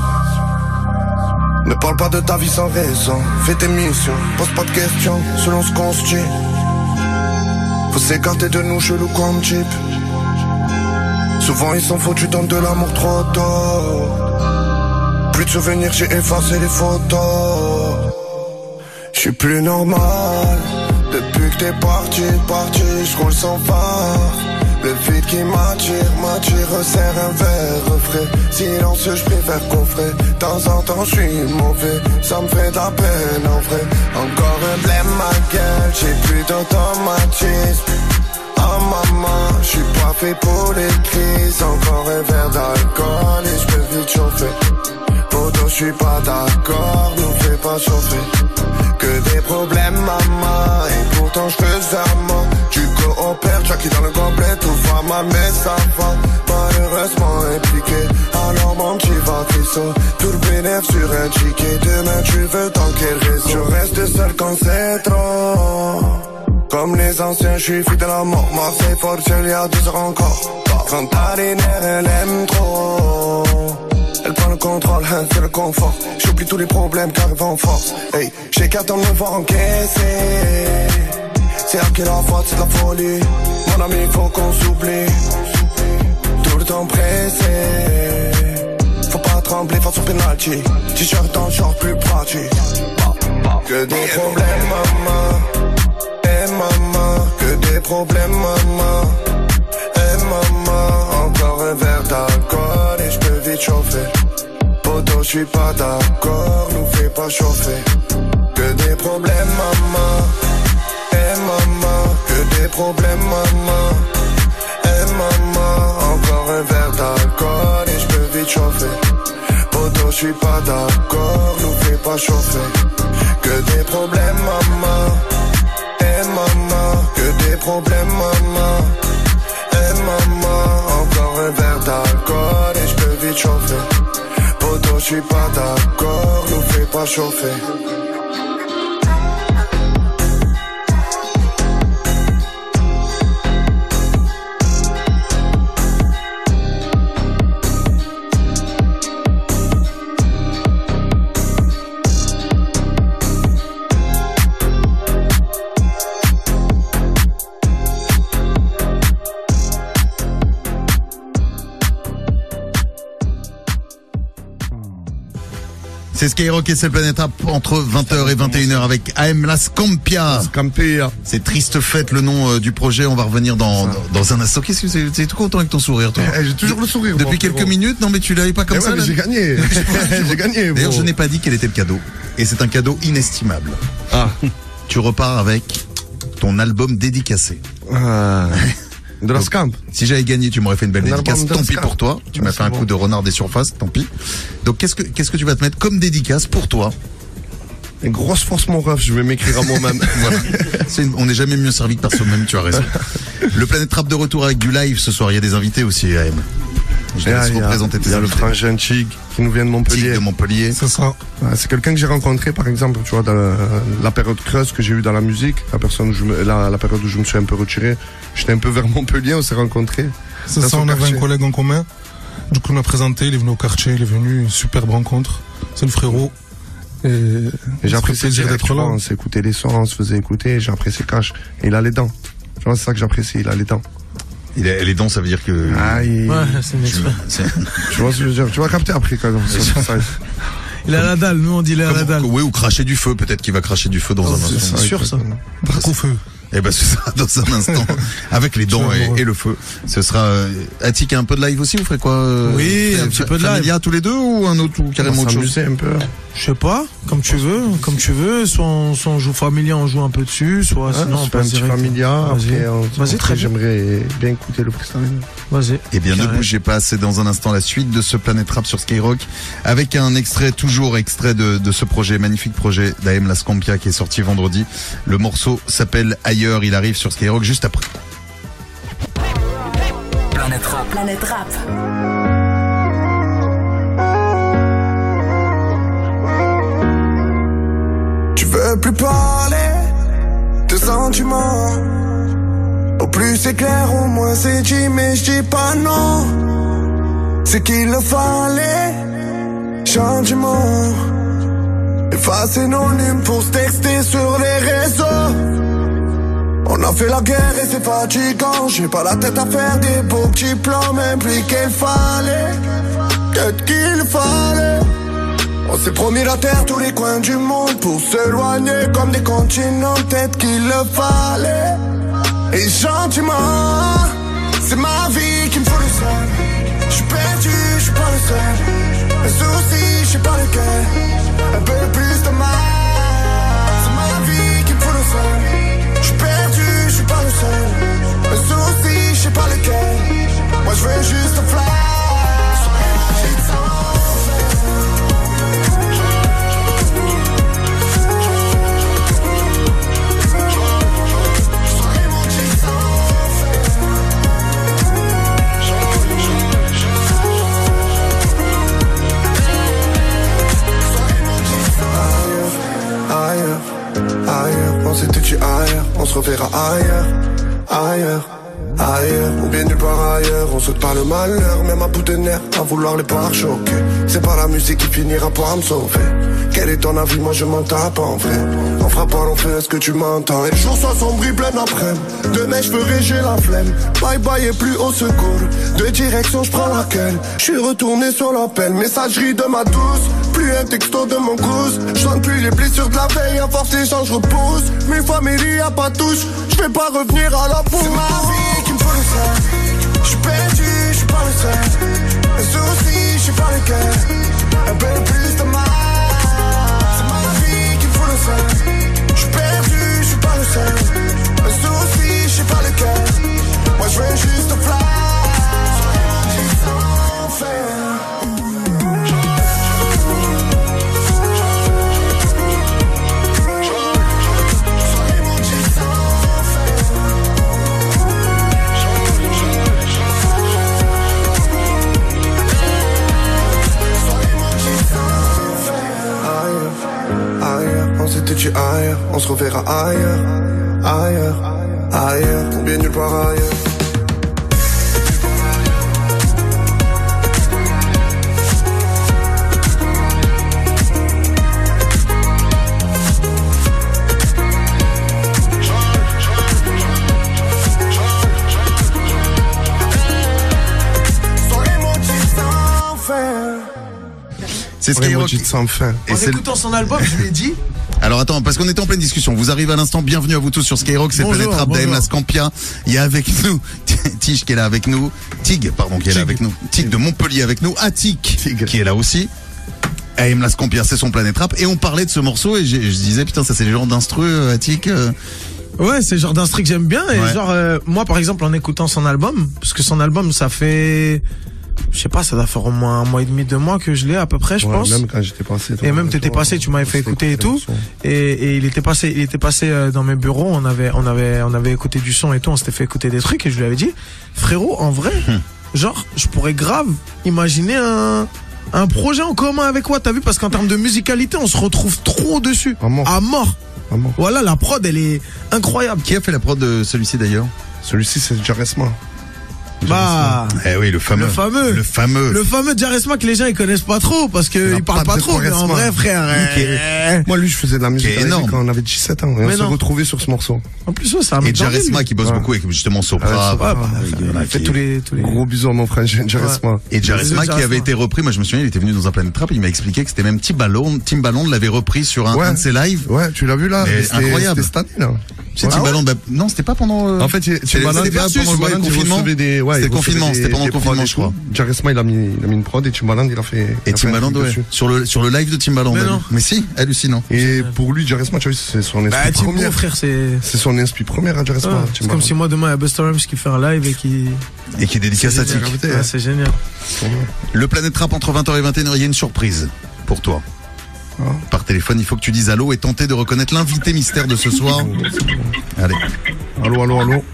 G: Ne parle pas de ta vie sans raison. Fais tes missions, pose pas de questions, selon ce qu'on se dit. Faut s'écarter de nous, chelou comme type. Souvent ils sont faux, tu donnes de l'amour trop tôt. Plus de souvenirs, j'ai effacé les photos. J'suis plus normal. Depuis que t'es parti, parti, j'roule sans phare. Le vide qui m'attire, m'attire, resserre un verre refrais. Silencieux, j'préfère coffrer. De temps en temps, j'suis mauvais, ça me fait de la peine en vrai. Encore un blême ma gueule, j'ai plus d'automatisme. Oh maman, j'suis pas fait pour les crises. Encore un verre d'alcool et j'peux vite chauffer. Poto, j'suis pas d'accord, nous fais pas chauffer. Que des problèmes maman, et pourtant j'fais amant. Tu coopères, Jackie dans le gobelet, tout va mal mais ça va. Malheureusement impliqué, alors mon petit va crissot. Tout le bénéf sur un ticket, demain tu veux dans quel réseau? Je reste seul quand c'est trop. Comme les anciens, je suis fidèle à mort. Marseille fort, il y a deux heures encore. Quand t'as les nerfs, elle aime trop. Elle prend le contrôle, hein, c'est le confort. J'oublie tous les problèmes qui arrivent en force. Hey, j'ai qu'attendre de me voir encaisser. C'est à qui la faute, c'est de la folie. Mon ami, faut qu'on s'oublie. Tout le temps pressé. Faut pas trembler face au penalty. T-shirt en short plus pratique. Que des problèmes, maman. Eh maman, que des problèmes maman. Eh maman, encore un verre suis pas d'accord, nous fais pas chauffer. Que des problèmes, maman. Eh maman, que des problèmes, maman. Eh maman, encore un verre d'alcool et je peux vite chauffer. Poto, je suis pas d'accord, nous fais pas chauffer. Que des problèmes, maman. Eh maman, que des problèmes, maman. Eh maman, encore un verre d'alcool et je peux vite chauffer. Poto, je suis pas d'accord, nous fais pas chauffer.
B: C'est Skyrock et c'est Planète Rap entre vingt heures et vingt et une heures avec A M La Scampia.
C: Scampia.
B: C'est Triste Fête, le nom euh, du projet. On va revenir dans, dans, dans un instant. Qu'est-ce que c'est? T'es tout content avec ton sourire, toi?
C: Eh, j'ai toujours le sourire.
B: Depuis
C: moi,
B: quelques
C: frérot.
B: minutes? Non, mais tu l'avais pas comme
C: Eh
B: ça.
C: ouais, mais j'ai gagné. J'ai gagné.
B: D'ailleurs,
C: bro.
B: je n'ai pas dit quel était le cadeau. Et c'est un cadeau inestimable.
C: Ah.
B: Tu repars avec ton album dédicacé.
C: Ah. De la
B: Donc,
C: Scamp.
B: Si j'avais gagné, tu m'aurais fait une belle
C: Un
B: dédicace.
C: album de
B: Tant
C: la
B: pis
C: Scamp.
B: pour toi. Tu
C: Ouais,
B: m'as
C: c'est
B: fait un
C: bon.
B: coup de renard des surfaces. Tant pis. Donc, qu'est-ce que, qu'est-ce que tu vas te mettre comme dédicace pour toi?
C: Une grosse force, mon ref, je vais m'écrire à moi-même.
B: Voilà. C'est une- on n'est jamais mieux servi que par soi-même, tu as raison. Le Planète Rap de retour avec du live ce soir. Il y a des invités aussi, A M. Je
C: Il y a,
B: laisse
C: il y a-
B: représenter
C: il
B: tes
C: y a le
B: invités.
C: frangin Chig qui nous vient de
B: Tig
C: Montpellier.
B: de Montpellier.
D: C'est ça.
C: Ouais, c'est quelqu'un que j'ai rencontré, par exemple, tu vois, dans la, la période creuse que j'ai eue dans la musique, la personne où je me, la, la période où je me suis un peu retiré. J'étais un peu vers Montpellier, on s'est rencontrés.
D: C'est
C: Dans
D: ça,
C: son
D: on avait
C: quartier.
D: un collègue en commun. Du coup, on a présenté, il est venu au quartier, il est venu, une superbe rencontre. C'est le frérot. Et,
C: Et j'ai
D: ça fait
C: apprécié
D: plaisir
C: direct,
D: d'être
C: tu vois,
D: là.
C: on s'écoutait les sons, on se faisait écouter, j'ai apprécié cash. Et il a les dents. Tu vois, c'est ça que j'apprécie, il a les dents.
B: Il a, les dents, ça veut dire que.
C: Ah, il...
E: Ouais, c'est une expérience.
B: C'est-
C: Tu vois ce que je veux dire? Tu vas capter après quand même. ça, ça,
E: Il a la dalle, nous on dit il a la
B: Comme-
E: dalle.
B: oui, ou cracher du feu, peut-être qu'il va cracher du feu dans
C: Oh,
B: un
C: c'est
B: instant.
E: C'est sûr ça.
D: Braque au feu.
B: Eh ben c'est ça, dans un instant, avec les dents et, et le feu. Ce sera euh, Attic, un peu de live aussi, vous ferez quoi euh,
E: Oui,
B: fa-
E: un petit
B: fa-
E: peu de live.
B: Familia tous les deux ou un autre ou
C: on
B: carrément
C: va
B: autre chose?
C: s'amuser un peu.
E: Je sais pas, comme tu veux, comme tu veux. Soit on, soit on joue familia, on joue un peu dessus, soit
C: Hein,
E: sinon
C: on
E: on
C: se fait un
E: passe
C: petit
E: direct.
C: familia.
E: Vas-y.
C: Après, on-
E: Vas-y,
C: après,
E: très bien.
C: j'aimerais bien écouter le freestyle.
E: Vas-y.
B: Eh bien, ne
E: Carré.
B: bougez pas, c'est dans un instant la suite de ce Planète Rap sur Skyrock, avec un extrait, toujours extrait de, de ce projet, magnifique projet d'A M La Scampia qui est sorti vendredi. Le morceau s'appelle Ailleurs, il arrive sur Skyrock juste après.
A: Planète Rap. Planète Rap.
G: Tu veux plus parler de sentiments. Au plus c'est clair, au moins c'est dit, mais je dis pas non. C'est qu'il le fallait. Changement. Effacer nos numes pour se texter sur les réseaux. On a fait la guerre et c'est fatigant. J'ai pas la tête à faire des beaux petits plans, même plus qu'il fallait. Peut-être qu'il fallait. On s'est promis la terre, tous les coins du monde pour s'éloigner comme des continents. Peut-être qu'il le fallait. Et gentiment, c'est ma vie qui me fout le seul. J'suis perdu, j'suis pas le seul. Un souci, j'sais pas lequel. Un peu plus de mal. C'est ma vie qui me fout le seul. J'suis perdu, j'suis pas le seul. Un souci, j'sais pas lequel. Moi j'veux juste un flash. Ailleurs, ailleurs, on s'était dit ailleurs, on se reverra ailleurs, ailleurs, ailleurs, ou bien nulle part ailleurs, on saute pas le malheur, même à bout de nerfs, à vouloir les pare-choquer. C'est pas la musique qui finira par me sauver. Quel est ton avis, moi je m'en tape en vrai. En frappant l'enfer, est-ce que tu m'entends? Et le jour soit sombre, il plein après-midi. De mes cheveux j'ai la flemme. Bye bye et plus au secours. De direction, je prends laquelle? Je suis retourné sur l'appel. Messagerie de ma douce. Plus un texto de mon cousin. Je sens plus les blessures de la veille. À force les gens, je repousse. Mes familles à pas touche. Je vais pas revenir à la bourre. C'est ma vie qui me fout le seul. Je suis perdu, je suis pas le seul. Un souci, je sais pas lequel. un peu plus de mal. C'est ma vie qui me fout le seul. J'suis perdu, j'suis pas le seul. Un souci, j'sais pas lequel. Moi j'veux juste te fly. Sans faire. On s'était tué ailleurs, on se reverra ailleurs, ailleurs, ailleurs, ou bien nulle part ailleurs.
B: C'est Skyrock.
C: Sans fin.
E: En écoutant son album, je lui ai dit.
B: Alors attends, parce qu'on était en pleine discussion. Vous arrivez à l'instant, bienvenue à vous tous sur Skyrock, c'est Planète Rap d'A M La Scampia. Il y a avec nous Tige qui est là avec nous, Tig, pardon, qui est là avec nous, Tig de Montpellier avec nous, Attic qui est là aussi. A M La Scampia, c'est son Planète Rap. Et on parlait de ce morceau et je disais, putain, ça c'est les genres d'instru, Attic. Euh...
E: Ouais, c'est le genre d'instru que j'aime bien. Et ouais. genre, euh, moi par exemple, en écoutant son album, parce que son album, ça fait... Je sais pas, ça doit faire au moins un mois et demi, deux mois que je l'ai à peu près, je ouais, pense.
C: Même quand j'étais passé.
E: Et même t'étais passé, tu m'avais fait écouter et tout. Et, et il était passé, il était passé dans mes bureaux. On avait, on avait, on avait écouté du son et tout. On s'était fait écouter des trucs et je lui avais dit, frérot, en vrai, hum. genre, je pourrais grave imaginer un, un projet en commun avec quoi, t'as vu? Parce qu'en termes de musicalité, on se retrouve trop dessus.
C: À mort.
E: À mort.
C: À mort.
E: Voilà, la prod, elle est incroyable.
B: Qui a fait la prod de celui-ci d'ailleurs?
C: Celui-ci, c'est Jaresma.
E: Bah,
B: eh oui, le fameux,
E: le fameux,
B: le fameux,
E: le fameux Jaresma que les gens ils connaissent pas trop parce que ils parlent pas trop, mais en vrai, frère.
C: Euh... Moi, lui, je faisais de la musique énorme quand on avait dix-sept ans et
E: mais
C: on s'est retrouvés sur ce morceau.
E: En plus, ouais, ça.
B: Et Jaresma qui bosse ouais. beaucoup avec justement Sopra.
E: Ouais, bah, il a fait tous les, tous les.
C: Gros bisous à mon frère Jaresma.
B: Ouais. Et Jaresma qui avait été repris, moi je me souviens, il était venu dans un Planète Rap, il m'a expliqué que c'était même Timbaland, Timbaland l'avait repris sur un,
C: ouais.
B: un de ses lives.
C: Ouais, tu l'as vu là?
B: C'était incroyable.
C: C'était cette année là.
B: C'est Timbaland, bah, non, c'était pas pendant. Euh...
C: En fait, Timbaland,
B: c'était pas pendant le confinement. C'était le confinement, c'était pendant le confinement, je crois.
C: Jaresma, il a mis, il a mis une prod et Timbaland, il a fait.
B: Et Timbaland, ouais. Sur le, sur le live de Timbaland.
E: Mais non.
B: Mais si, hallucinant.
C: Et pour lui, Jaresma, tu vois, c'est son esprit
E: bah,
C: premier.
E: frère, c'est.
C: C'est son esprit premier à Jaresma.
E: Ah, c'est comme si moi demain, il y a Busta Rhymes qui fait un live et qui.
B: Et qui dédicace à Tic.
E: Ah, c'est génial.
B: Le Planète Rap entre vingt heures et vingt et une heures, il y a une surprise pour toi. Ah. Par téléphone, il faut que tu dises allô et tenter de reconnaître l'invité mystère de ce soir. Allez.
C: Allô, allô, allô.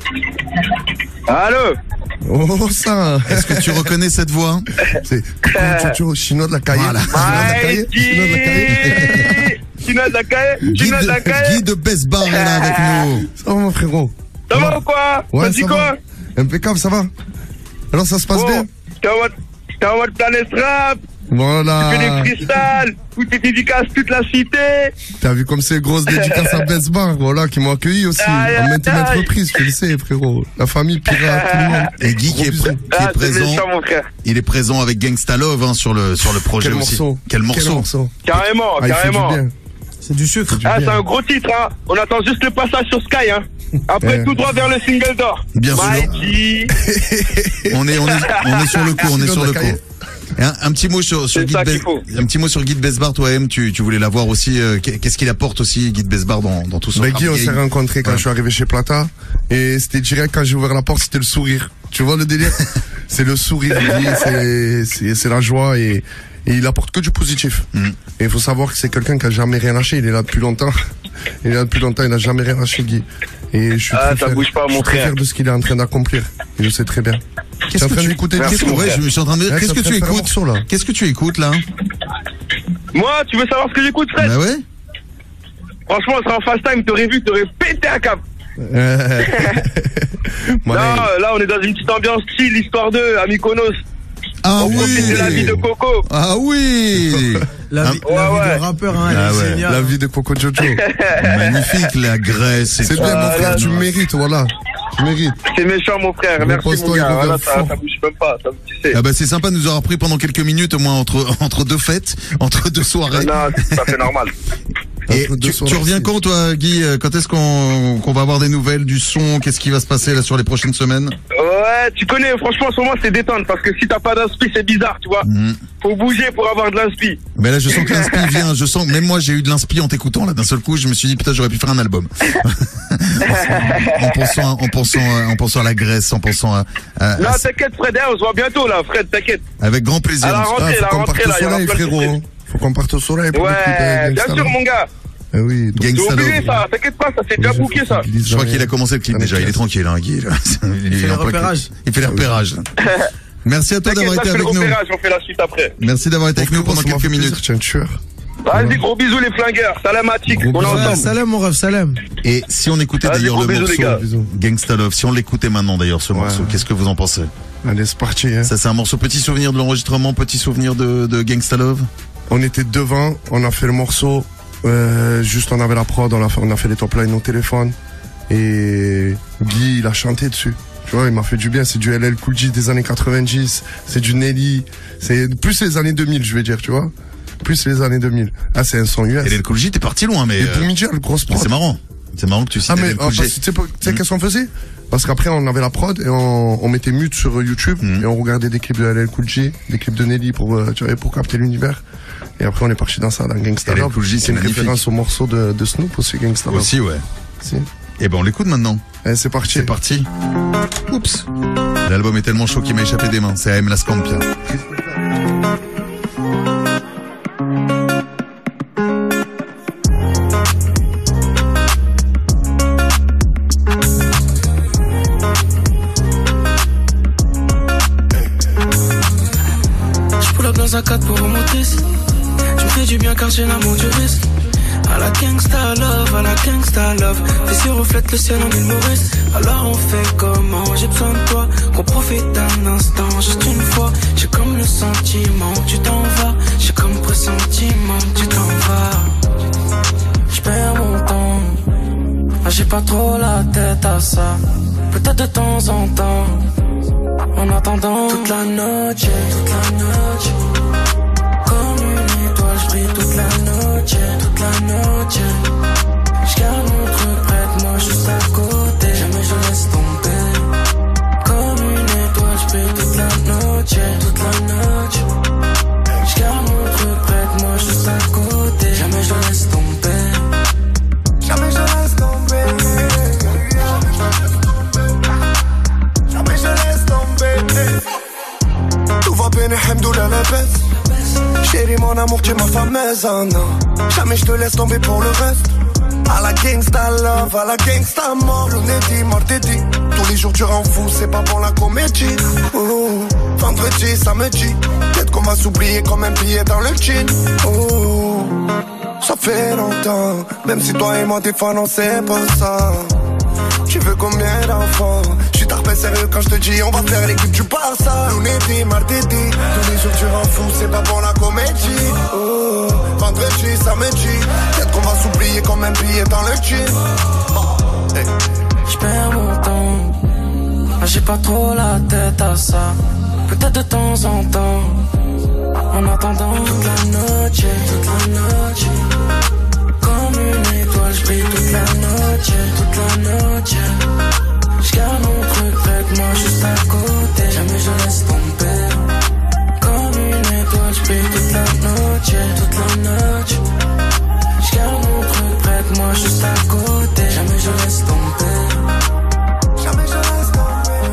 K: Allô.
C: Oh, ça.
B: Est-ce que tu reconnais cette voix?
C: C'est Chouchou, chinois de la caille.
B: Voilà.
K: Chinois de la caille. Chinois de la caille. Chinois de la caille.
B: Guy de Besbar est là avec nous.
C: Ça va, mon frérot?
K: Ça va ou quoi?
C: Ouais,
K: ça
C: va. Impeccable, ça va? Alors, ça se passe bien?
K: T'es en mode Planète Rap.
C: Voilà.
K: Tu fais des freestyles, où t'es dédicaces toute la cité.
C: T'as vu comme c'est grosse dédicace à Besbar, voilà, qui m'ont accueilli aussi.
K: Aïe,
C: en maintes et maintes
K: aïe.
C: reprises, tu le sais, frérot. La famille, pirate, tout le monde.
B: Et Guy qui est, qui
K: ah,
B: est présent.
K: Méchant, mon frère.
B: Il est présent avec Gangsta Love, hein, sur le, sur le projet
C: Quel
B: aussi.
C: Morceau.
B: Quel morceau.
C: Quel morceau.
K: Carrément,
C: ah,
K: carrément.
E: C'est du sucre.
K: Ah, c'est un gros titre, hein. On attend juste le passage sur Sky, hein. Après,
C: euh...
K: tout droit vers le single d'or.
B: Bien sûr. on est, on est, on est sur le coup, on est sur le coup. Et un, un petit mot sur, sur Guy de Bes... un petit mot sur Guy de Besbar, toi, M, tu, tu voulais l'avoir aussi. Euh, qu'est-ce qu'il apporte aussi, Guy de Besbar, dans, dans tout son
C: ben, Guy, on s'est rencontrés quand ouais. je suis arrivé chez Plata. Et c'était direct, quand j'ai ouvert la porte, c'était le sourire. Tu vois le délire? C'est le sourire, c'est, c'est, c'est la joie et, et il apporte que du positif. Mm. Et il faut savoir que c'est quelqu'un qui a jamais rien lâché. Il est là depuis longtemps. Il est là depuis longtemps, il n'a jamais rien lâché, Guy. Et je suis
K: ah,
C: très,
K: ça
C: fier,
K: bouge pas,
C: je suis très fier de ce qu'il est en train d'accomplir. Et je sais très bien.
B: Qu'est-ce que, tu...
C: écouter
B: Qu'est-ce que... Ouais, je suis en train de dire, qu'est-ce que tu écoutes?
C: Morceau, là.
B: Qu'est-ce que tu écoutes, là?
K: Moi, tu veux savoir ce que j'écoute, Fred?
B: Bah ouais.
K: Franchement, on serait en fast time, t'aurais vu, t'aurais pété un câble.
C: Euh...
K: là, là, on est dans une petite ambiance chill, histoire de, à Mykonos.
B: Ah
K: on
B: oui.
K: profite de la vie de Coco.
B: Ah oui.
E: La vie,
K: ouais,
E: la vie
K: ouais.
E: de rappeur, hein,
B: ah
E: elle est
B: ouais.
E: géniale.
C: La vie de Coco Jojo.
B: Magnifique, la Grèce.
C: C'est bien, mon frère, tu mérites, voilà. Tu mérites.
K: C'est méchant, mon frère. Merci, mon gars. Voilà, ça, ça bouge même pas. Ça, tu sais.
B: Ah bah c'est sympa de nous avoir pris pendant quelques minutes, au moins entre entre deux fêtes, entre deux soirées.
K: Non, ça fait normal.
B: Et tu, tu reviens quand, toi, Guy? Quand est-ce qu'on qu'on va avoir des nouvelles du son? Qu'est-ce qui va se passer là sur les prochaines semaines?
K: Ouais, tu connais, franchement, en ce moment, c'est détente, parce que si t'as pas d'inspi, c'est bizarre, tu vois. Mmh. Faut bouger pour avoir de l'inspi.
B: Mais là, je sens que l'inspi vient, je sens, même moi, j'ai eu de l'inspi en t'écoutant, là, d'un seul coup, je me suis dit, putain, j'aurais pu faire un album. en pensant, en pensant, en pensant à la Grèce, en pensant à, à
K: non,
B: à...
K: t'inquiète, Fred, on se voit bientôt, là, Fred, t'inquiète.
B: Avec grand plaisir.
K: À la rentrée,
C: ah,
K: la rentrée, là, il y a
C: soleil, frérot. Faut qu'on parte au soleil pour
K: ouais, bien sûr, mon gars.
C: Eh oui,
K: c'est oublié ça, t'inquiète pas, ça c'est déjà booké ça.
B: Je crois qu'il a commencé le clip déjà, il est tranquille, hein, Guy. Là.
E: Il, il fait le repérage.
B: Il fait le repérage. Merci à toi d'avoir été avec nous.
K: On fait la suite après.
B: Merci d'avoir été avec nous pendant quelques minutes.
C: Tiens, tueur.
K: Vas-y, gros bisous les flingueurs. Salam à Tic, on est ensemble.
E: Salam mon ref, salam.
B: Et si on écoutait d'ailleurs le morceau Gangsta Love, si on l'écoutait maintenant d'ailleurs ce morceau, qu'est-ce que vous en pensez?
C: Allez, c'est parti. Hein.
B: Ça c'est un morceau, petit souvenir de l'enregistrement, petit souvenir de, de Gangsta Love.
C: On était devant, on a fait le morceau. Euh, juste on avait la prod, on a fait, on a fait les top lines au téléphone et Guy il a chanté dessus. Tu vois, il m'a fait du bien. C'est du L L Cool J des années quatre-vingt-dix, c'est du Nelly, c'est plus les années deux mille, je vais dire, tu vois. Plus les années deux mille. Ah, c'est un son U S.
B: L L Cool J, t'es parti loin, mais.
C: Et pour Midja, le grosse prod.
B: C'est marrant. C'est marrant que tu cites
C: ah, mais,
B: L L Cool J.
C: Tu sais, tu sais qu'est-ce qu'on faisait? Parce qu'après, on avait la prod et on, on mettait mute sur YouTube mmh. et on regardait des clips de L L Cool J, des clips de Nelly pour, tu vois, pour capter l'univers. Et après, on est parti dans ça, dans Gangsta Love.
B: Cool J,
C: c'est une
B: magnifique.
C: référence au morceau de, de Snoop aussi, Gangsta Love.
B: Aussi, ouais.
C: Si.
B: Et ben, on l'écoute maintenant.
C: Eh, c'est parti.
B: C'est parti. Oups. L'album est tellement chaud qu'il m'a échappé des mains. C'est A M La Scampia.
L: À quatre pour remonter. Tu me fais du bien car j'ai l'amour du risque. À la gangsta love, à la gangsta love. Tes yeux reflètent le ciel en île Maurice. Alors on fait comment? J'ai besoin de toi. Qu'on profite d'un instant, juste une fois. J'ai comme le sentiment que tu t'en vas. J'ai comme pressentiment que tu t'en vas. Je perds mon temps. Ah, j'ai pas trop la tête à ça. Peut-être de temps en temps. En attendant toute la noche, toute la noche. Comme une étoile, je brille toute la noche, toute la noche. Je garde mon truc près de moi, juste à côté. Jamais je laisse tomber. Comme une étoile, je brille toute la noche, toute la noche. Je garde mon truc près de moi, juste à côté. Jamais je laisse tomber. Jamais je laisse tomber. Jamais je laisse tomber. Tout va bien, alhamdoulilah, la baisse. Chérie, mon amour, tu es ma fameuse, oh non. Jamais je te laisse tomber pour le reste. À la gangsta love, à la gangsta mort. Lundi, mardi, tous les jours tu rends fou, c'est pas pour la comédie. Oh, vendredi, samedi, peut-être qu'on va s'oublier comme un billet dans le jean. Oh, ça fait longtemps, même si toi et moi des fois non c'est pas ça. Tu veux combien d'enfants? Je suis tarpé sérieux quand je te dis on va faire l'équipe du Barça. Lundi, mardi, tous les jours tu rends fou, c'est pas pour la comédie. Oh, vendredi, samedi, peut-être qu'on va s'oublier comme un billet dans le jean. Oh, hey. Je perds mon temps, ah, j'ai pas trop la tête à ça. Peut-être de temps en temps, en attendant toute la noche, toute la noche. Comme une étoile, je brille toute la noche, toute la noche. Je garde mon truc près de moi, juste à côté. Jamais je laisse tomber. Comme une étoile, je brille toute la noche, toute la noche. Je garde mon truc près de moi, juste à côté. Jamais je laisse tomber. Jamais je laisse tomber.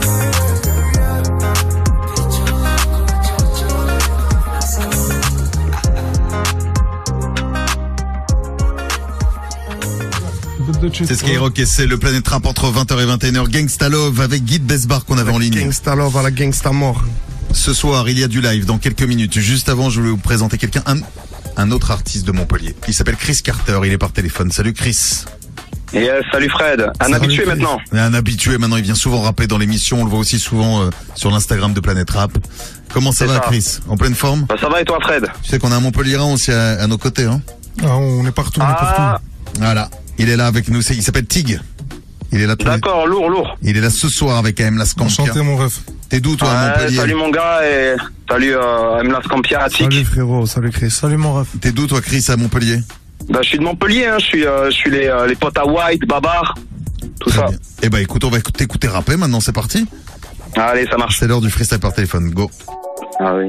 B: C'est Skyrock et c'est le Planète Rap entre vingt heures et vingt et une heures. Gangsta Love avec Guy Besbar qu'on avait en ligne.
C: Gangsta Love à la gangsta mort.
B: Ce soir, il y a du live dans quelques minutes. Juste avant, je voulais vous présenter quelqu'un, un, un autre artiste de Montpellier. Il s'appelle Chris Carter, il est par téléphone. Salut Chris.
K: Yes, salut Fred. Un
B: salut
K: habitué
B: Chris.
K: maintenant.
B: Un habitué maintenant, il vient souvent rapper dans l'émission. On le voit aussi souvent euh, sur l'Instagram de Planète Rap. Comment ça
K: C'est
B: va
K: ça.
B: Chris? En pleine forme?
K: Bah, ça va et toi Fred?
B: Tu sais qu'on a un Montpellierin aussi à, à nos côtés, hein?
D: Ah, on est partout, on est
K: Ah,
D: partout.
B: Voilà. Il est là avec nous. C'est- Il s'appelle Tig. Il est là tous les-
K: d'accord, lourd, lourd.
B: Il est là ce soir avec A M La Scampia.
D: Enchanté, mon ref.
B: T'es d'où toi, à
K: Ouais,
B: Montpellier?
K: salut mon gars et salut euh, M. La Scampia à Tic.
C: Salut frérot, salut Chris.
E: Salut mon ref.
B: T'es d'où toi, Chris, à Montpellier?
K: Bah, je suis de Montpellier, hein. Je suis, euh, je suis les, euh, les potes à White, Babar, tout
B: Très
K: ça.
B: bien. Eh ben écoute, on va t'écouter rapper maintenant, c'est parti.
K: Allez, ça marche.
B: C'est l'heure du freestyle par téléphone, go.
K: Ah oui.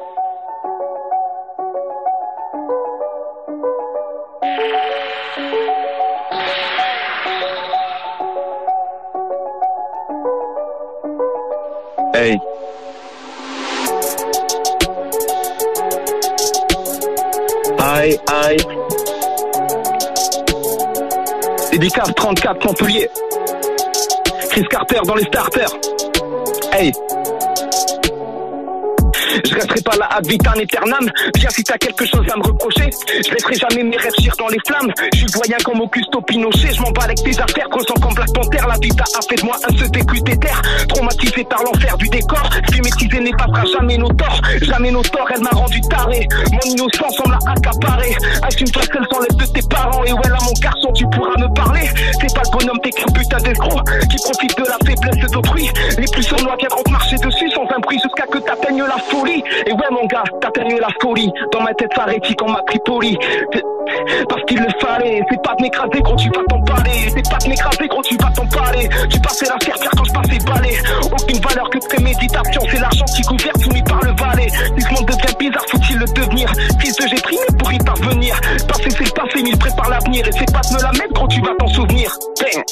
K: Hey. Aïe, aïe. Dédicace trente-quatre Montpellier. Chris Carter dans les starters. Hey. Je resterai pas là ad vitam aeternam. Viens si t'as quelque chose à me reprocher. Je laisserai jamais mes rêves chier dans les flammes. Je suis voyant comme Augusto Pinochet. Je m'en bats avec tes affaires, ressens comme Black Panther. La vie t'a fait de moi un seul vécu terre. Traumatisé par l'enfer du décor. Ce qui est maîtrisé n'effacera jamais nos torts. Jamais nos torts, elle m'a rendu taré. Mon innocence on l'a accaparé. Assume-toi seul sans l'aide de tes parents. Et ouais là mon garçon tu pourras me parler. C'est pas le bonhomme t'es qu'un putain d'escroc qui profite de la faiblesse d'autrui. Les plus sournois viendront te marcher dessus sans un bruit jusqu'à que t'atteignes la folie. Et ouais mon gars, t'atteignes la folie. Dans ma tête s'arrête quand m'a Tripoli. Parce qu'il le fallait. C'est pas de m'écraser gros tu vas t'en parler. C'est pas de m'écraser gros tu vas t'en parler. Tu passais la serpillère quand je passais balai. Aucune valeur que préméditation. C'est l'argent qui gouverne soumis par le valet. Si ce monde devient bizarre faut-il le devenir. Fils de j'ai primé pour y parvenir. Passé c'est le passé mais il prépare l'avenir. Et c'est pas de me la mettre gros tu vas t'en souvenir. Bang.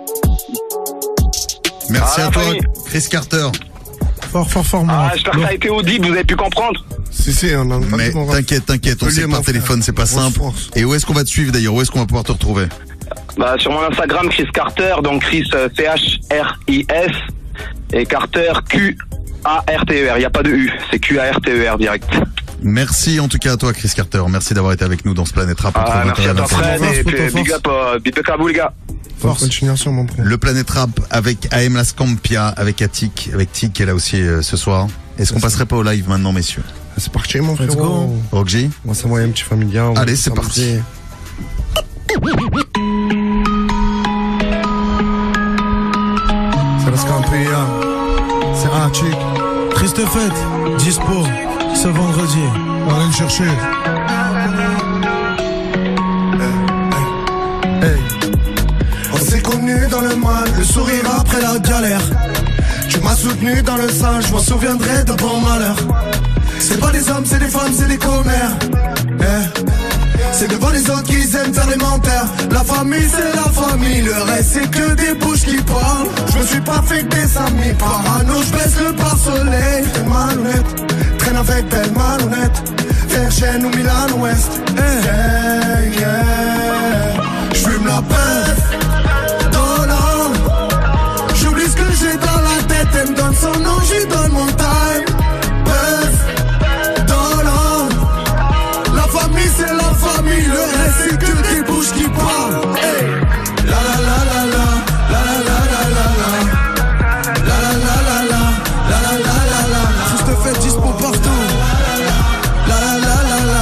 B: Merci
K: ah,
B: à toi,
K: famille.
B: Chris Carter.
E: Fort, fort, fort,
K: Ah, j'espère que ça a été audible, vous avez pu comprendre.
C: Si, si, on a
B: Mais t'inquiète, t'inquiète, on sait que par téléphone c'est pas simple. Et où est-ce qu'on va te suivre d'ailleurs? Où est-ce qu'on va pouvoir te retrouver?
K: Bah, sur mon Instagram, Chris Carter, donc Chris euh, C H R I S et Carter Q A R T E R. Il n'y a pas de U, c'est Q A R T E R direct.
B: Merci en tout cas à toi, Chris Carter. Merci d'avoir été avec nous dans ce Planète Rap.
K: Ah, merci à toi, Fred, et puis big up, euh, big up à vous, les gars.
C: Force. Continuation, mon frère.
B: Le Planète Rap avec A M La Scampia, avec Attic, avec Tic qui est là aussi euh, ce soir. Est-ce qu'on passerait pas au live maintenant, messieurs?
C: C'est parti, mon frère.
E: Let's go.
B: Rockji,
C: on va s'envoyer un petit familial.
B: Allez, c'est parti.
C: C'est La Scampia. C'est Attic.
E: Triste fête, dispo, ce vendredi.
D: Allez le chercher.
L: On s'est connus dans le mal, le sourire après la galère. Tu m'as soutenu dans le sang, je m'en souviendrai de bon malheur. C'est pas des hommes, c'est des femmes, c'est des commères. Eh. C'est devant les autres qu'ils aiment faire les menteurs. La famille c'est la famille, le reste c'est que des bouches qui parlent. Je me suis pas fait que des amis, parano, je baisse le pare-soleil. T'es malhonnête, traîne avec belle malhonnête. Vergène ou Milan Ouest. Eh. Yeah, yeah. J'fume la peur. J'oublie ce que j'ai dans la tête, elle me donne son nom, j'y donne mon time. Bœuf, dollar. La famille c'est la famille, le reste c'est que des bouches qui parlent. Hey. La la la la la, la la la la la la, la la la la la, la la la la la.
E: Si je te fais dispo partout.
L: La la la la la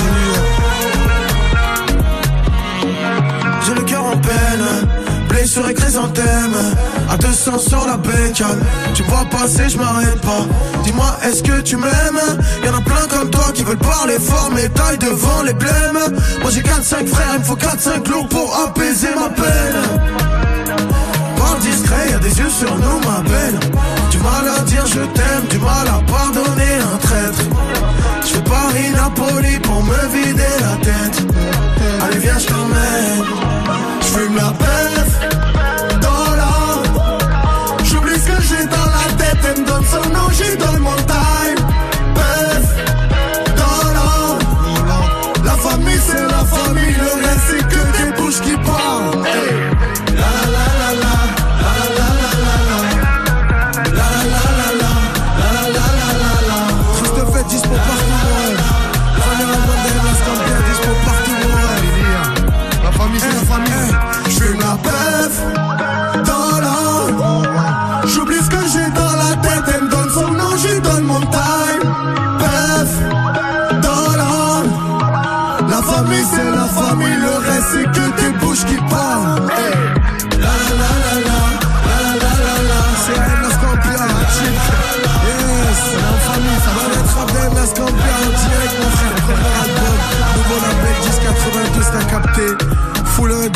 L: la. J'ai le cœur en peine. Blessure et chrysanthème, à deux cents sur la bécane. Tu vois passer, je m'arrête pas. Dis-moi, est-ce que tu m'aimes? Y'en a plein comme toi qui veulent parler fort, mais taille devant les blêmes. Moi j'ai quatre cinq frères, il me faut quatre cinq lourds pour apaiser ma peine. Parle discret, y'a des yeux sur nous, ma belle. Du mal à dire je t'aime, du mal à pardonner un traître. Je fais Paris Napoli pour me vider la tête. Allez viens, je t'emmène. J'fume la bœuf, dollar. J'oublie ce que j'ai dans la tête, elle me donne son nom, j'y donne mon time. Bœuf, dollar. La famille c'est la famille, le reste c'est que des bouches qui parlent. Hey. La la la la la, la la la la la, la la la la la, la la la la la.
E: Si je te fais dispo partout, ouais. Famille la bande, la Scampia, dispo partout, ouais.
C: La famille c'est la famille.
L: J'fume la bœuf, dollar. J'oublie ce que j'ai dans la tête, elle me donne son nom, j'y donne mon time. Bœuf, dollar. La famille c'est la famille, le reste c'est que des bouches qui parlent. Hey. La la la la, la la la la.
E: C'est A M La Scampia, Attic. Yes, c'est la famille, ça va être rap d'A M La Scampia en direct, mon frère. Premier album, nouveau label, dix quatre-vingt-deux, c'est un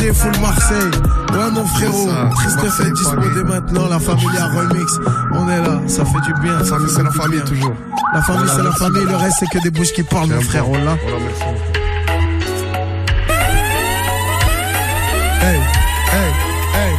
E: Montpellier, full Marseille. Ouais, mon frérot. Triste fait dispo dès maintenant. La Familia Remix. On est là. Ça fait du bien.
C: Ça fait c'est la famille toujours.
E: La famille, c'est la famille. Le reste, c'est que des bouches qui parlent, mon frère. On l'a.
L: Hey, hey, hey.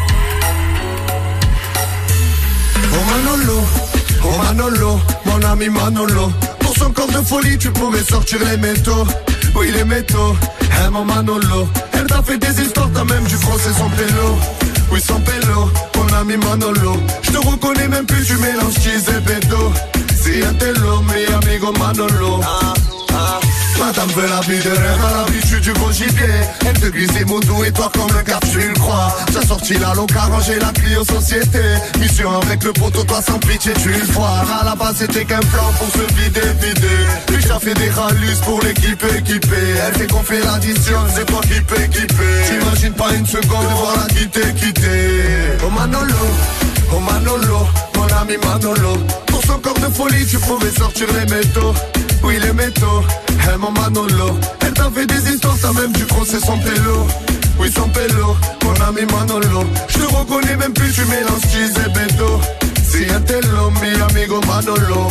L: Oh Manolo, oh Manolo, mon ami Manolo. Pour son corps de folie, tu pourrais sortir les métaux. Oui, les métaux, hey mon Manolo. Elle t'a fait des histoires, t'as même dû crosser son pélo. Oui, son pélo, mon ami Manolo. Je te reconnais même plus, tu mélanges cheese et bédo. Si un télo, mi amigo Manolo. Ah, ah. Madame veut la vie de rêve à l'habitude du gros gibier. Elle te glisse mon doux et toi comme un cap tu le crois. T'as sorti la loca, rangé la Clio Société. Mission avec le poteau, toi sans pitié tu le vois. À la base c'était qu'un plan pour se vider, vider. Puis t'as fait des ralus pour l'équipe équipée. Elle fait qu'on fait l'addition, c'est toi qui peux équiper. T'imagines pas une seconde de voir la quitter, quitter. Oh Manolo, oh Manolo, mon ami Manolo. Pour son corps de folie tu pouvais sortir les métaux. Oui les métaux, hey mon Manolo. Elle t'a fait des histoires, t'as même dû crosser son pélo. Oui son pélo, mon ami Manolo. Je te reconnais même plus, tu mélanges cheese et bédo. Si un télo, mi amigo Manolo.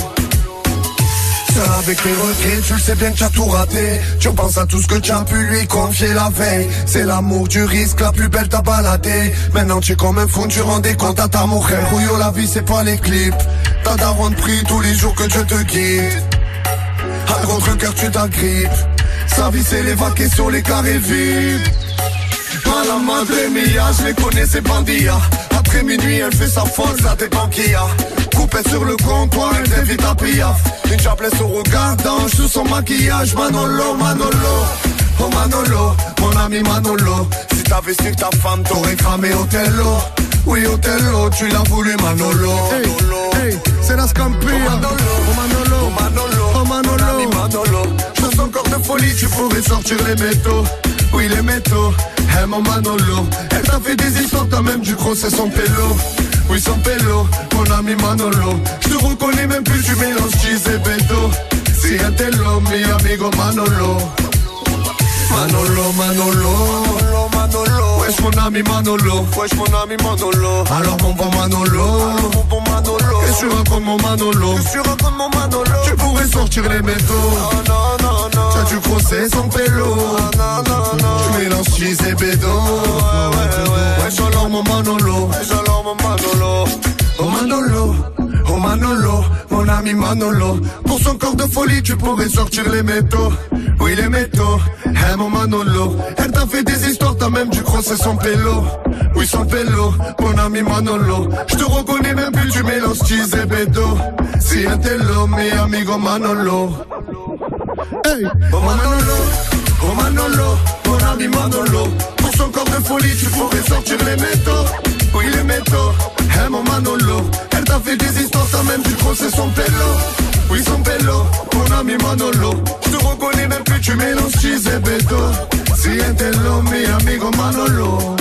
L: Seul avec tes regrets, tu le sais bien que tu as tout raté. Tu penses à tout ce que tu as pu lui confier la veille. C'est l'amour du risque, la plus belle t'as baladé. Maintenant tu es comme un fou, tu rends des comptes à ta mujer. Rouillot, la vie c'est pas les clips. T'as daronne pris tous les jours que Dieu te guide. À contre cœur tu t'agrippes. Sa vie c'est les vaquer sur les carrés vides. Pas la madre mia, je les connais ces bandillas. Après minuit elle fait sa folle, ça dépend qui a. Coupée sur le comptoir, elle t'évite à piaf. Une chaplesse au regard d'ange sous son maquillage. Manolo, Manolo, oh Manolo, mon ami Manolo. Si t'avais su que ta femme t'aurait cramé Othello. Oui Othello, tu l'as voulu Manolo. Hey, hey, c'est la Scampia. Oh Manolo, oh Manolo, oh Manolo, oh Manolo, mon ami Manolo. Je pense encore de folie, tu pourrais sortir les métaux. Oui les métaux, hey mon Manolo. Elle t'a fait des histoires, t'as même dû crosser son pélo. Oui son pélo, mon ami Manolo. Je te reconnais même plus, tu mélanges cheese et bédo. Si un télo, mi amigo Manolo. Manolo, Manolo, Manolo. Wesh mon ami Manolo, wesh mon ami Manolo. Alors mon bon Manolo, alors mon bon Manolo. Qu'est-ce que tu racontes mon Manolo? Qu'est-ce que tu racontes mon Manolo? Tu pourrais sortir les métaux. Non, non, non, non. Tu as dû crosser son pélo. Non, non, non, non. Tu mélanges cheese et bédo. Ouais, ouais, ouais. Wesh alors mon Manolo, wesh alors mon Manolo. Oh Manolo, oh Manolo, mon ami Manolo. Pour son corps de folie, tu pourrais sortir les métaux. Oui les métaux, hey mon Manolo. Elle t'a fait des histoires, t'as même dû crosser son pélo. Oui son pélo, mon ami Manolo. Je te reconnais même plus, tu mélanges cheese et bédo. Si un télo, mi amigo Manolo. Hey, oh Manolo, oh Manolo, mon ami Manolo. Pour son corps de folie, tu pourrais sortir les métaux. Oui les métaux, hey mon Manolo. Elle t'a fait des histoires, t'as même dû crosser son pélo. Oui son pélo, mon ami Manolo. Je te reconnais même plus, tu mélanges cheese et bédo. Si un télo, mi amigo Manolo.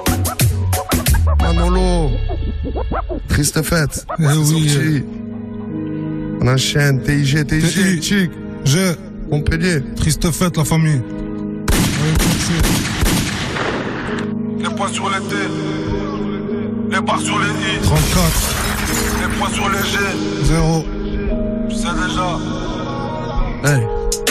C: Manolo, triste fête.
D: Eh oui.
C: On enchaîne, T I G, T I G, Chic.
D: J'ai
C: Montpellier.
D: Triste fête la famille.
M: Les points sur les T, les barres sur les I.
D: trente-quatre.
M: Les points sur les G.
D: Zéro.
M: Tu sais déjà.
C: Hey.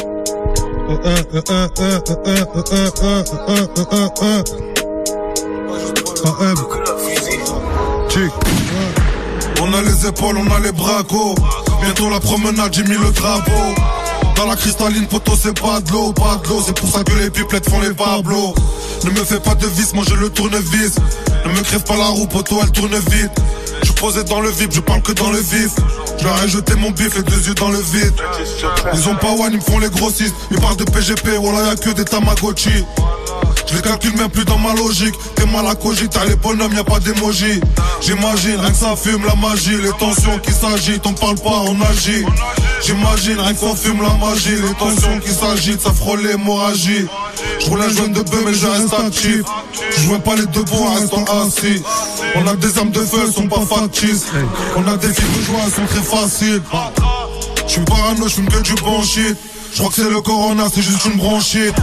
M: On a les épaules, on a les bras gros. Bientôt la promenade, j'ai mis le drapeau. Dans la cristalline, poteau, c'est pas de l'eau, pas de l'eau. C'est pour ça que les pipelettes font les pablos. Ne me fais pas de vis, moi j'ai le tournevis. Ne me crève pas la roue, poteau, elle tourne vite. Je suis posé dans le vide, je parle que dans le vif. Je leur ai jeté mon bif, les deux yeux dans le vide. Ils ont pas one, ils me font les grossistes. Ils parlent de P G P, voilà y'a que des Tamagotchi. Je les calcule même plus dans ma logique. T'es mal à cogiter, t'as les bonhommes, y'a pas d'émoji. J'imagine, rien que ça fume la magie. Les tensions qui s'agitent, on parle pas, on agit. J'imagine, rien que ça fume la magie. Les tensions qui s'agitent, ça frôle l'hémorragie. Je roule un joint de bœuf mais je reste actif. Je jouais pas les deux bons en restant assis. On a des armes de feu, elles sont pas factices. On a des filles de joie, elles sont très faciles. Je suis parano, je fume que du bon shit. Je crois que c'est le corona, c'est juste une bronchite. C'est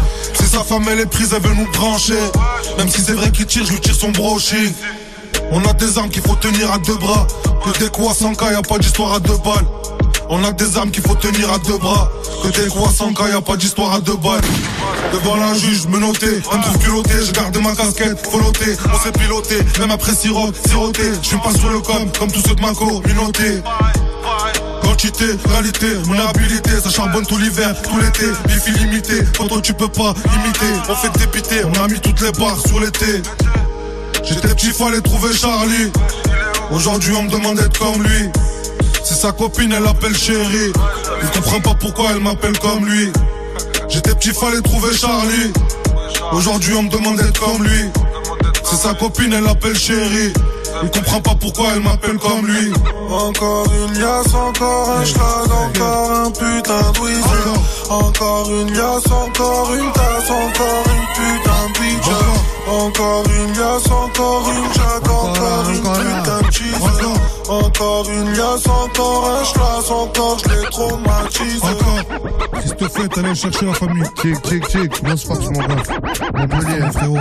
M: Si sa femme elle est prise, elle veut nous trancher. Même si c'est vrai qu'il tire, je lui tire son broching. On a des armes qu'il faut tenir à deux bras. Que des coups à cent K, y'a pas d'histoire à deux balles. On a des armes qu'il faut tenir à deux bras. Que des coups à cent K, y'a pas d'histoire à deux balles. Devant la juge, me noter, elle me trouve culotté. Je garde ma casquette, faut noter. On s'est piloté, même après sirop, siroté. Je suis pas sur le com, comme tous ceux de ma communauté. Quantité, réalité, mon habilité, ça charbonne tout l'hiver, tout l'été, bif illimité, quand tu peux pas imiter, on fait dépiter, on a mis toutes les barres sur l'été. J'étais petit, fallait trouver Charlie. Aujourd'hui on me demande d'être comme lui. C'est sa copine, elle l'appelle chérie. Il comprend pas pourquoi elle m'appelle comme lui. J'étais petit, fallait trouver Charlie. Aujourd'hui on me demande d'être comme lui. C'est sa copine, elle l'appelle chérie. Il comprend pas pourquoi elle m'appelle comme lui.
L: Encore une liasse, encore un schlag, encore un putain de whisky. Encore une liasse, encore une tasse, encore une putain de bitch. Encore une liasse, encore une jack, encore une putain de cheese. Encore une liasse, encore un schlag, encore je l'ai traumatisé.
M: Encore.
D: Qu'est-ce que fait, allez chercher la famille.
C: Tic, tic, tic, grosse force mon ref. Montpellier, frérot.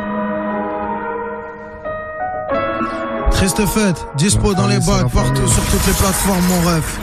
E: Triste fête, dispo dans les bacs, partout sur toutes les plateformes, mon ref.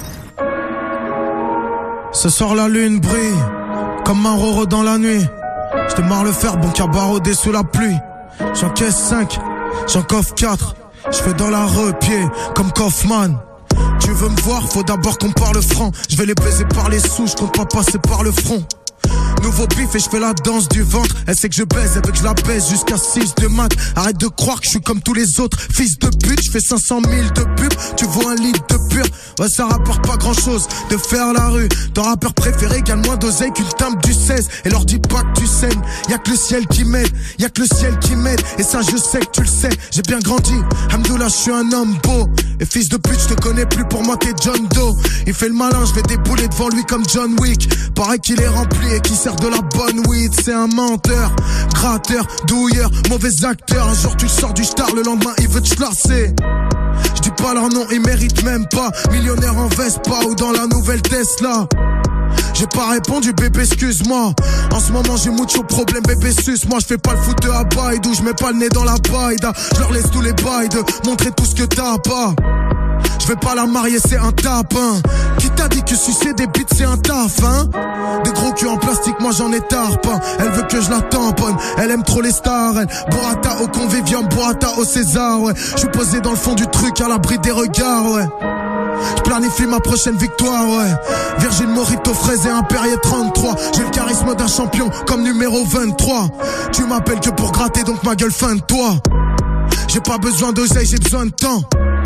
E: Ce soir la lune brille, comme un roro dans la nuit. Je démarre le fer, bon cabarodé sous la pluie. J'encaisse cinq, j'en coffre quatre. Je fais dans la repied, comme Kaufman. Tu veux me voir, faut d'abord qu'on parle franc. Je vais les baiser par les sous, je compte pas passer par le front. Nouveau bif et je fais la danse du ventre. Elle sait que je baise, elle veut que je la baise jusqu'à six de mat. Arrête de croire que je suis comme tous les autres. Fils de pute, je fais cinq cent mille de pub. Tu vois un litre de pur. Ouais, ça rapporte pas grand chose de faire la rue. Ton rappeur préféré gagne moins d'oseille qu'une timbre du seize. Et leur dis pas que tu saignes. Y'a que le ciel qui m'aide. Y'a que le ciel qui m'aide. Et ça, je sais que tu le sais. J'ai bien grandi. Hamdoullah, je suis un homme beau. Et fils de pute, je te connais plus, pour moi t'es John Doe. Il fait le malin, je vais débouler devant lui comme John Wick. Pareil qu'il est rempli et qu'il sert de la bonne weed. C'est un menteur, gratteur, douilleur, mauvais acteur. Un jour tu sors du star, le lendemain il veut te chlasser. Je dis pas leur nom, ils méritent même pas. Millionnaire en Vespa ou dans la nouvelle Tesla. J'ai pas répondu bébé, excuse-moi. En ce moment j'ai mucho problème bébé, suce. Moi je fais pas le foot à Baïd, ou je mets pas le nez dans la paille. Je leur laisse tous les bails de montrer tout ce que t'as pas. Je vais pas la marier, c'est un tapin. Qui t'a dit que sucer des bites c'est un taf, hein? Des gros culs en plastique, moi j'en ai tarpin. Elle veut que je la tamponne, elle aime trop les stars. Elle Boata au convivium, Boata au César, ouais. Je suis posé dans le fond du truc à l'abri des regards, ouais. Je planifie ma prochaine victoire, ouais. Virgin Morito, fraise et un Perrier trente-trois. J'ai le charisme d'un champion comme numéro vingt-trois. Tu m'appelles que pour gratter, donc ma gueule fin de toi. J'ai pas besoin d'oseille, j'ai besoin de temps.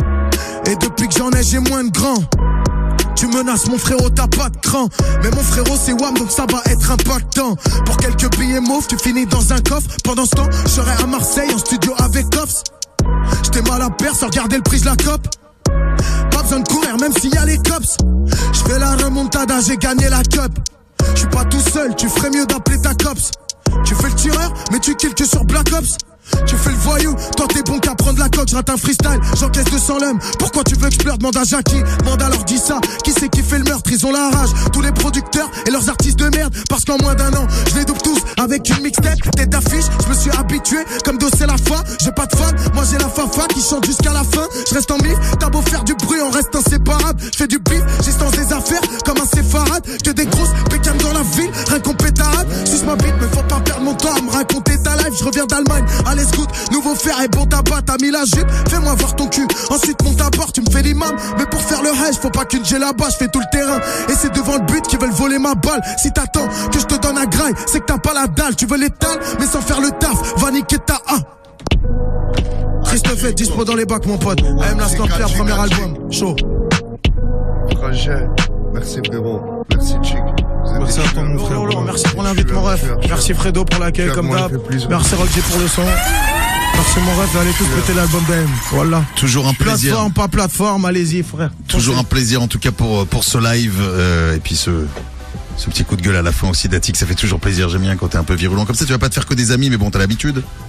E: Et depuis que j'en ai, j'ai moins de grands. Tu menaces mon frérot, t'as pas de cran. Mais mon frérot c'est Wam, donc ça va être impactant. Pour quelques billets mauves, tu finis dans un coffre. Pendant ce temps, je serai à Marseille en studio avec Cops. J'étais mal à perdre sans regarder le prix de la cope. Pas besoin de courir même s'il y a les cops. Je fais la remontada, j'ai gagné la cup. Je suis pas tout seul, tu ferais mieux d'appeler ta cops. Tu fais le tireur, mais tu kills que sur Black Ops. Tu fais le voyou, toi t'es bon qu'à prendre la coque, je rate un freestyle, j'encaisse deux cents l'homme. Pourquoi tu veux que je pleure, demande à Jackie, demande à leur dis ça. Qui c'est qui fait le meurtre, ils ont la rage. Tous les producteurs et leurs artistes de merde. Parce qu'en moins d'un an, je les double tous avec une mixtape, tête d'affiche. Je me suis habitué, comme dos c'est la foi. J'ai pas de fan, moi j'ai la fafa qui chante jusqu'à la fin. Je reste en mif, t'as beau faire du bruit, on reste inséparable. Je fais du bif, j'estance des affaires comme un séfarade. Que des grosses pécanes dans la ville, rien qu'on pétarade. Si je m'habite, mais faut pas perdre mon temps à me raconter ta life. Je reviens d'Allemagne, allez scout, nouveau fer et bon tabac, t'as mis la jupe, fais-moi voir ton cul. Ensuite monte à bord, tu me fais l'imam. Mais pour faire le reste, faut pas qu'une j'ai là-bas, je fais tout le terrain. Et c'est devant le but qu'ils veulent voler ma balle. Si t'attends que je te donne un graille, c'est que t'as pas la dalle. Tu veux l'étal, mais sans faire le taf, va niquer ta A. Christophe, dispo dans les bacs mon pote. A M la Scorpia, premier album, chaud.
C: Projet, merci frérot, merci Chic.
E: Merci à toi mon frère. Oh, merci pour l'invite mon ref. Merci Fredo pour l'accueil comme d'hab. Merci Roger pour le son. Merci mon ref, allez tous péter l'album d'A M. Voilà.
B: Toujours un plaisir.
E: Plateforme, pas plateforme, allez-y frère.
B: Toujours un plaisir en tout cas pour pour ce live euh, et puis ce ce petit coup de gueule à la fin aussi d'Attic, ça fait toujours plaisir. J'aime bien quand t'es un peu virulent comme ça. Tu vas pas te faire que des amis, mais bon, t'as l'habitude.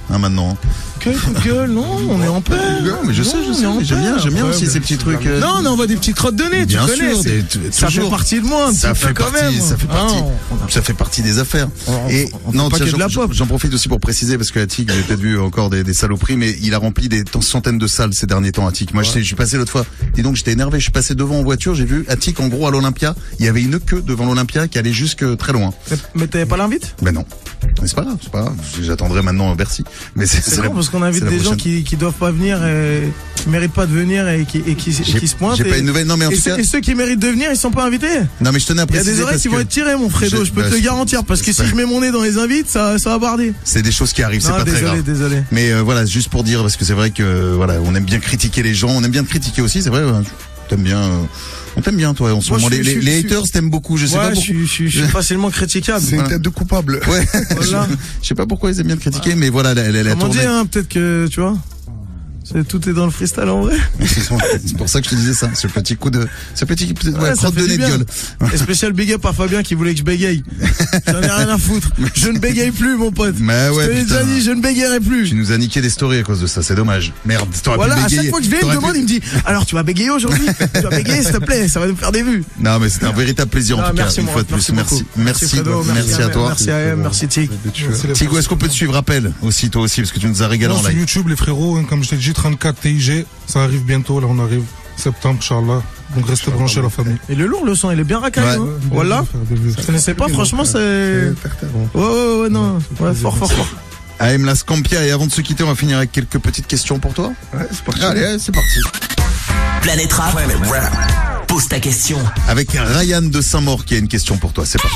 B: hein, maintenant.
E: Que coup de gueule, non, on est en paix.
B: Non, mais je
E: non,
B: sais, je sais, mais j'aime bien, j'aime bien aussi ces petits trucs. Euh...
E: Non, on envoie des petites crottes de nez, tu
B: bien
E: connais.
B: Sûr, des,
E: ça
B: toujours.
E: fait partie de moi, un
B: ça
E: petit
B: fait
E: peu
B: partie,
E: quand même.
B: ça fait partie,
E: ah, on...
B: ça fait partie des affaires.
E: On,
B: Et
E: on
B: non, tiens,
E: de la
B: j'en, j'en profite aussi pour préciser parce que Attic, j'ai peut-être vu encore des, des saloperies, mais il a rempli des centaines de salles ces derniers temps, Attic. Moi, ouais. je, je suis passé l'autre fois. Dis donc, j'étais énervé. Je suis passé devant en voiture, j'ai vu Attic en gros à l'Olympia. Il y avait une queue devant l'Olympia qui allait jusque très loin.
E: Mais t'avais pas l'invite?
B: Ben non. Mais c'est pas grave, c'est pas grave. J'attendrai maintenant Bercy. Mais c'est,
E: c'est, c'est bon parce qu'on invite des gens qui, qui doivent pas venir et qui méritent pas de venir et qui, et qui, et qui se pointent.
B: J'ai
E: et,
B: pas une nouvelle. Non mais en
E: et,
B: tout
E: ceux,
B: cas...
E: et ceux qui méritent de venir, ils sont pas invités.
B: Non mais je tenais à préciser.
E: Il y a des oreilles qui vont être tirées, mon Fredo. Je peux bah, te le garantir parce que si je mets mon nez dans les invites, ça, ça va barder.
B: C'est des choses qui arrivent, c'est
E: non,
B: pas
E: désolé,
B: très grave.
E: Désolé, désolé.
B: Mais euh, voilà, juste pour dire parce que c'est vrai que voilà, on aime bien critiquer les gens, on aime bien te critiquer aussi, c'est vrai. Euh, t'aimes bien. Euh, On t'aime bien, toi, en ce moment. Les, les, les haters t'aiment beaucoup, je sais
E: ouais,
B: pas pourquoi.
E: Je suis, je suis facilement critiquable.
C: C'est une tête de coupable.
B: Ouais. Voilà. je, je sais pas pourquoi ils aiment bien te critiquer, mais voilà, elle, elle a
E: tourné.
B: Comment
E: dire, hein, peut-être que, tu vois. C'est, tout est dans le freestyle en vrai.
B: C'est pour ça que je te disais ça, ce petit coup de, ce petit ouais, ouais, crotte de nez de gueule.
E: Et spécial big up à Fabien qui voulait que je bégaye. J'en ai rien à foutre. Je ne bégaye plus, mon pote.
B: Mais ouais,
E: je te l'ai déjà dit, je ne bégayerai plus.
B: Tu nous as niqué des stories à cause de ça, c'est dommage. Merde, t'aurais
E: voilà,
B: pu bégayer.
E: À chaque fois que je vais, il me demande, pu... il me dit, alors tu vas bégayer aujourd'hui? Tu vas bégayer, s'il te plaît, ça va nous faire des vues.
B: Non, mais c'était un véritable plaisir en tout cas, une fois de plus. Merci. Merci, merci à toi.
E: Merci à M, merci Tig.
B: Tig, où est-ce qu'on peut te suivre? Rappelle aussi, toi aussi, parce que tu nous as régalé en live.
D: Sur YouTube, les frérots, comme je t'ai dit, trente-quatre T I G. Ça arrive bientôt, là on arrive septembre, Inch'Allah. Donc restez branchés à la famille.
E: Et le lourd, le son, il est bien racaillé. Ouais. Hein. Voilà. Je connaissais pas, franchement, c'est. Ouais, ouais, ouais, non. Ouais, fort, fort, fort.
B: A M La Scampia, et avant de se quitter, on va finir avec quelques petites questions pour toi.
C: Ouais, c'est parti.
B: Allez, c'est parti.
A: Planète Rap. Planet Rap. Pose ta question.
B: Avec Ryan de Saint-Maur qui a une question pour toi. C'est parti.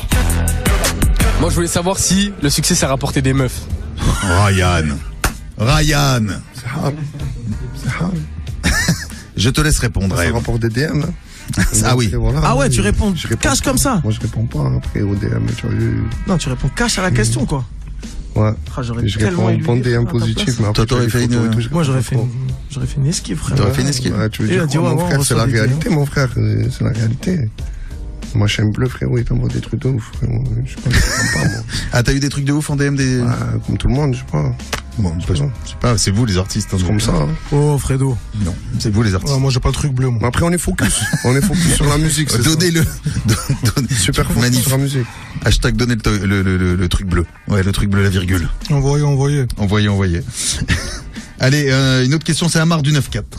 N: Moi, je voulais savoir si le succès, ça rapportait des meufs.
B: Ryan. Ryan.
C: C'est hard. C'est hard.
B: Je te laisse répondre.
C: Ça rapporte des D M.
B: Ah oui.
C: Voilà,
E: ah ouais, tu réponds
C: je réponds
E: cash
C: pas.
E: comme ça.
C: Moi, je réponds pas après au D M. Tu vois, je...
E: Non, tu réponds cash à la question, quoi.
C: Ouais.
E: Ah, j'aurais
C: je réponds un bon D M positif, mais après,
B: toi, t'aurais fait une...
E: Moi, j'aurais fait une... j'aurais fait une esquive, frère.
B: T'aurais fait une esquive.
C: Ouais, tu veux dire, quoi, mon frère, c'est la réalité, mon frère. C'est la réalité. Moi, je suis un bleu, frérot, il t'envoie des trucs de ouf, frérot. Je sais pas, je pas, moi.
B: Ah, t'as eu des trucs de ouf en D M des...
C: Ouais, comme tout le monde, je sais pas.
B: Bon, je sais pas, c'est vous les artistes. Hein,
C: c'est comme ça. Hein.
E: Oh, Fredo.
B: Non, c'est vous les artistes.
D: Ouais, moi, j'ai pas le truc bleu, moi.
C: Mais après, on est focus. On est focus sur la musique, c'est
B: Donnez-le.
C: Donnez Super focus Manif. Sur la musique.
B: Hashtag donnez le, le, le, le, le truc bleu. Ouais, le truc bleu, la virgule.
D: Envoyez, envoyez.
B: Envoyez, envoyez. Allez, euh, une autre question, c'est Amar du neuf quatre.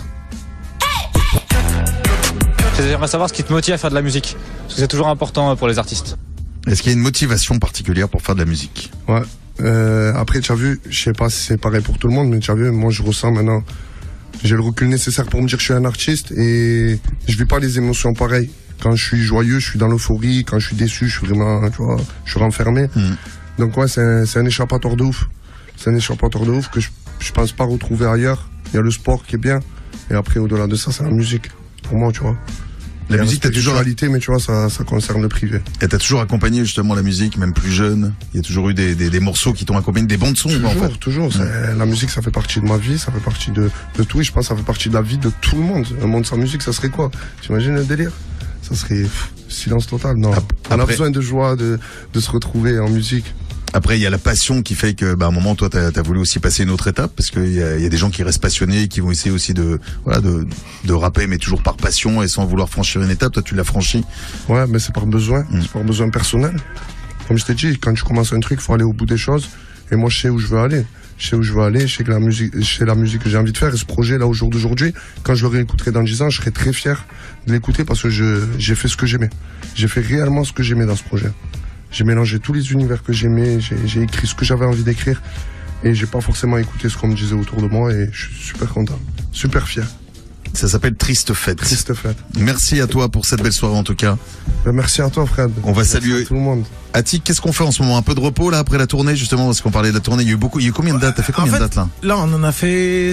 O: J'aimerais savoir ce qui te motive à faire de la musique. Parce que c'est toujours important pour les artistes.
B: Est-ce qu'il y a une motivation particulière pour faire de la musique?
C: Ouais. Euh, après, tu as vu, je sais pas si c'est pareil pour tout le monde, mais tu as vu, moi je ressens maintenant, j'ai le recul nécessaire pour me dire que je suis un artiste et je vis pas les émotions pareilles. Quand je suis joyeux, je suis dans l'euphorie. Quand je suis déçu, je suis vraiment, tu vois, je suis renfermé. Mmh. Donc ouais, c'est un, c'est un échappatoire de ouf. C'est un échappatoire de ouf que je, je pense pas retrouver ailleurs. Il y a le sport qui est bien. Et après, au-delà de ça, c'est la musique. Pour moi, tu vois.
B: La musique, t'as toujours
C: réalité, mais tu vois, ça, ça concerne le privé.
B: Et t'as toujours accompagné justement la musique, même plus jeune. Il y a toujours eu des, des, des morceaux qui t'ont accompagné, des bandes son.
C: Toujours,
B: en fait.
C: toujours. Mmh. La musique, ça fait partie de ma vie, ça fait partie de, de tout. Et je pense que ça fait partie de la vie de tout le monde. Un monde sans musique, ça serait quoi? T'imagines le délire? Ça serait pff, silence total. Non. Après, on a besoin de joie, de, de se retrouver en musique.
B: Après, il y a la passion qui fait que, bah, à un moment, toi, t'as, t'as voulu aussi passer une autre étape, parce qu'il y a, y a des gens qui restent passionnés, et qui vont essayer aussi de, voilà, de, de rapper, mais toujours par passion et sans vouloir franchir une étape. Toi, tu l'as franchi.
C: Ouais, mais c'est par besoin, mmh. c'est par besoin personnel. Comme je t'ai dit, quand tu commences un truc, faut aller au bout des choses. Et moi, je sais où je veux aller. Je sais où je veux aller. Je sais que la musique, je sais la musique que j'ai envie de faire. Et ce projet, là, au jour d'aujourd'hui, quand je le réécouterai dans dix ans, je serai très fier de l'écouter parce que je, j'ai fait ce que j'aimais. J'ai fait réellement ce que j'aimais dans ce projet. J'ai mélangé tous les univers que j'aimais, j'ai, j'ai écrit ce que j'avais envie d'écrire et j'ai pas forcément écouté ce qu'on me disait autour de moi et je suis super content, super fier.
B: Ça s'appelle Triste Fête.
C: Triste Fête.
B: Merci à toi pour cette belle soirée en tout cas.
C: Ben merci à toi Fred.
B: On va
C: merci
B: saluer
C: tout le monde.
B: Attic, qu'est-ce qu'on fait en ce moment? Un peu de repos là après la tournée justement parce qu'on parlait de la tournée. Il y a eu beaucoup. Il y a eu combien de dates? T'as fait combien
E: en fait,
B: de dates là?
E: Là on en a fait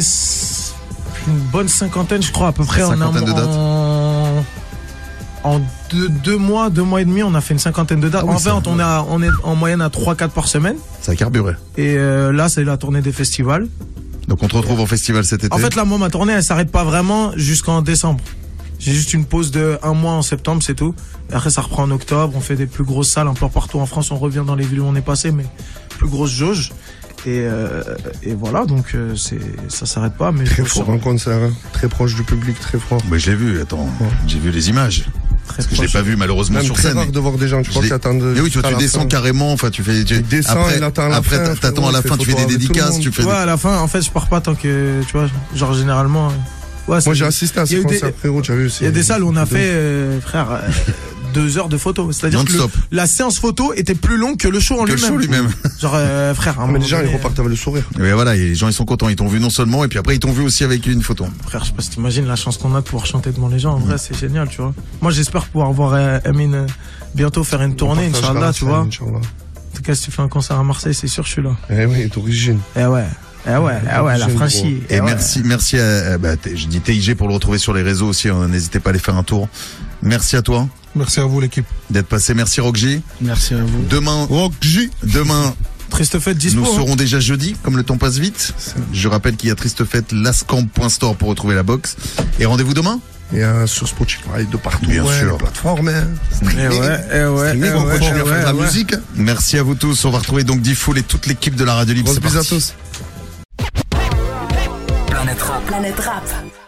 E: une bonne cinquantaine je crois à peu près.
B: Cinquantaine
E: en,
B: de dates.
E: En... En deux, deux mois, deux mois et demi, on a fait une cinquantaine de dates. Ah oui, en fait, on est, à, on est en moyenne à trois quatre par semaine.
B: Ça a carburé.
E: Et euh, là, c'est la tournée des festivals.
B: Donc on te retrouve en festival cet été.
E: En fait, là, moi, ma tournée, elle s'arrête pas vraiment jusqu'en décembre. J'ai juste une pause de un mois en septembre, c'est tout. Et après, ça reprend en octobre. On fait des plus grosses salles un peu partout en France. On revient dans les villes où on est passé, mais plus grosse jauge. Et, euh, et voilà, donc euh, c'est ça s'arrête pas. Mais
C: très fort en concert, hein. Très proche du public, très fort.
B: Mais je l'ai vu, attends, ouais. J'ai vu les images.
E: Très
B: Parce que je l'ai pas vu malheureusement
C: Même
B: sur
C: très
B: scène.
C: Rare de voir des gens, tu vois, qui attendent.
B: Et oui, tu, tu descends carrément, enfin tu fais. Tu...
C: Il descend,
B: après,
C: il attend à la
B: après,
C: fin.
B: t'attends à la fin, tu fais des dédicaces, tu fais.
E: Ouais, à la fin, en fait, je pars pas tant que, tu vois, genre généralement. Ouais,
C: moi j'ai assisté à ce concert, des... frérot, tu as vu.
E: Il y a des salles où on a fait, euh, frère. Euh, deux heures de photos. C'est-à-dire que le, la séance photo était plus longue que le show en
B: lui-même. Que le show lui-même.
E: Genre, euh, frère.
C: Ah, mais les gens, ils repartent avec le sourire.
B: Mais voilà, et les gens, ils sont contents. Ils t'ont vu non seulement, et puis après, ils t'ont vu aussi avec une photo.
E: Frère, je sais pas si t'imagines la chance qu'on a de pouvoir chanter devant les gens. En mmh. vrai, c'est génial, tu vois. Moi, j'espère pouvoir voir euh, Amine euh, bientôt faire une tournée, Inch'Allah, tu vois. En tout cas, si tu fais un concert à Marseille, c'est sûr, je suis là.
C: Eh oui, d'origine.
E: Eh ouais. Eh ouais, eh ouais, la franchise.
B: Et, et ouais. merci, merci à, bah, je dis T I G pour le retrouver sur les réseaux aussi. N'hésitez pas à aller faire un tour. Merci à toi.
D: Merci à vous, l'équipe.
B: D'être passé. Merci, Rockji.
F: Merci à vous.
B: Demain,
C: Rockji.
B: Demain.
E: Triste Fête dispo.
B: Nous serons déjà jeudi, comme le temps passe vite. Je rappelle qu'il y a Triste Fête, lascamp point store pour retrouver la box. Et rendez-vous demain.
C: Et euh, sur Spotify, de partout.
B: Bien
C: ouais,
B: sûr.
C: Plateforme. Hein.
E: Eh ouais, eh ouais, eh
C: on
E: ouais,
C: continue
E: eh
C: à faire
E: ouais,
C: de la
E: ouais.
C: musique.
B: Merci à vous tous. On va retrouver donc D-Fool et toute l'équipe de la Radio Libre.
C: Bisous à tous.
A: Planète Rap. Planète Rap.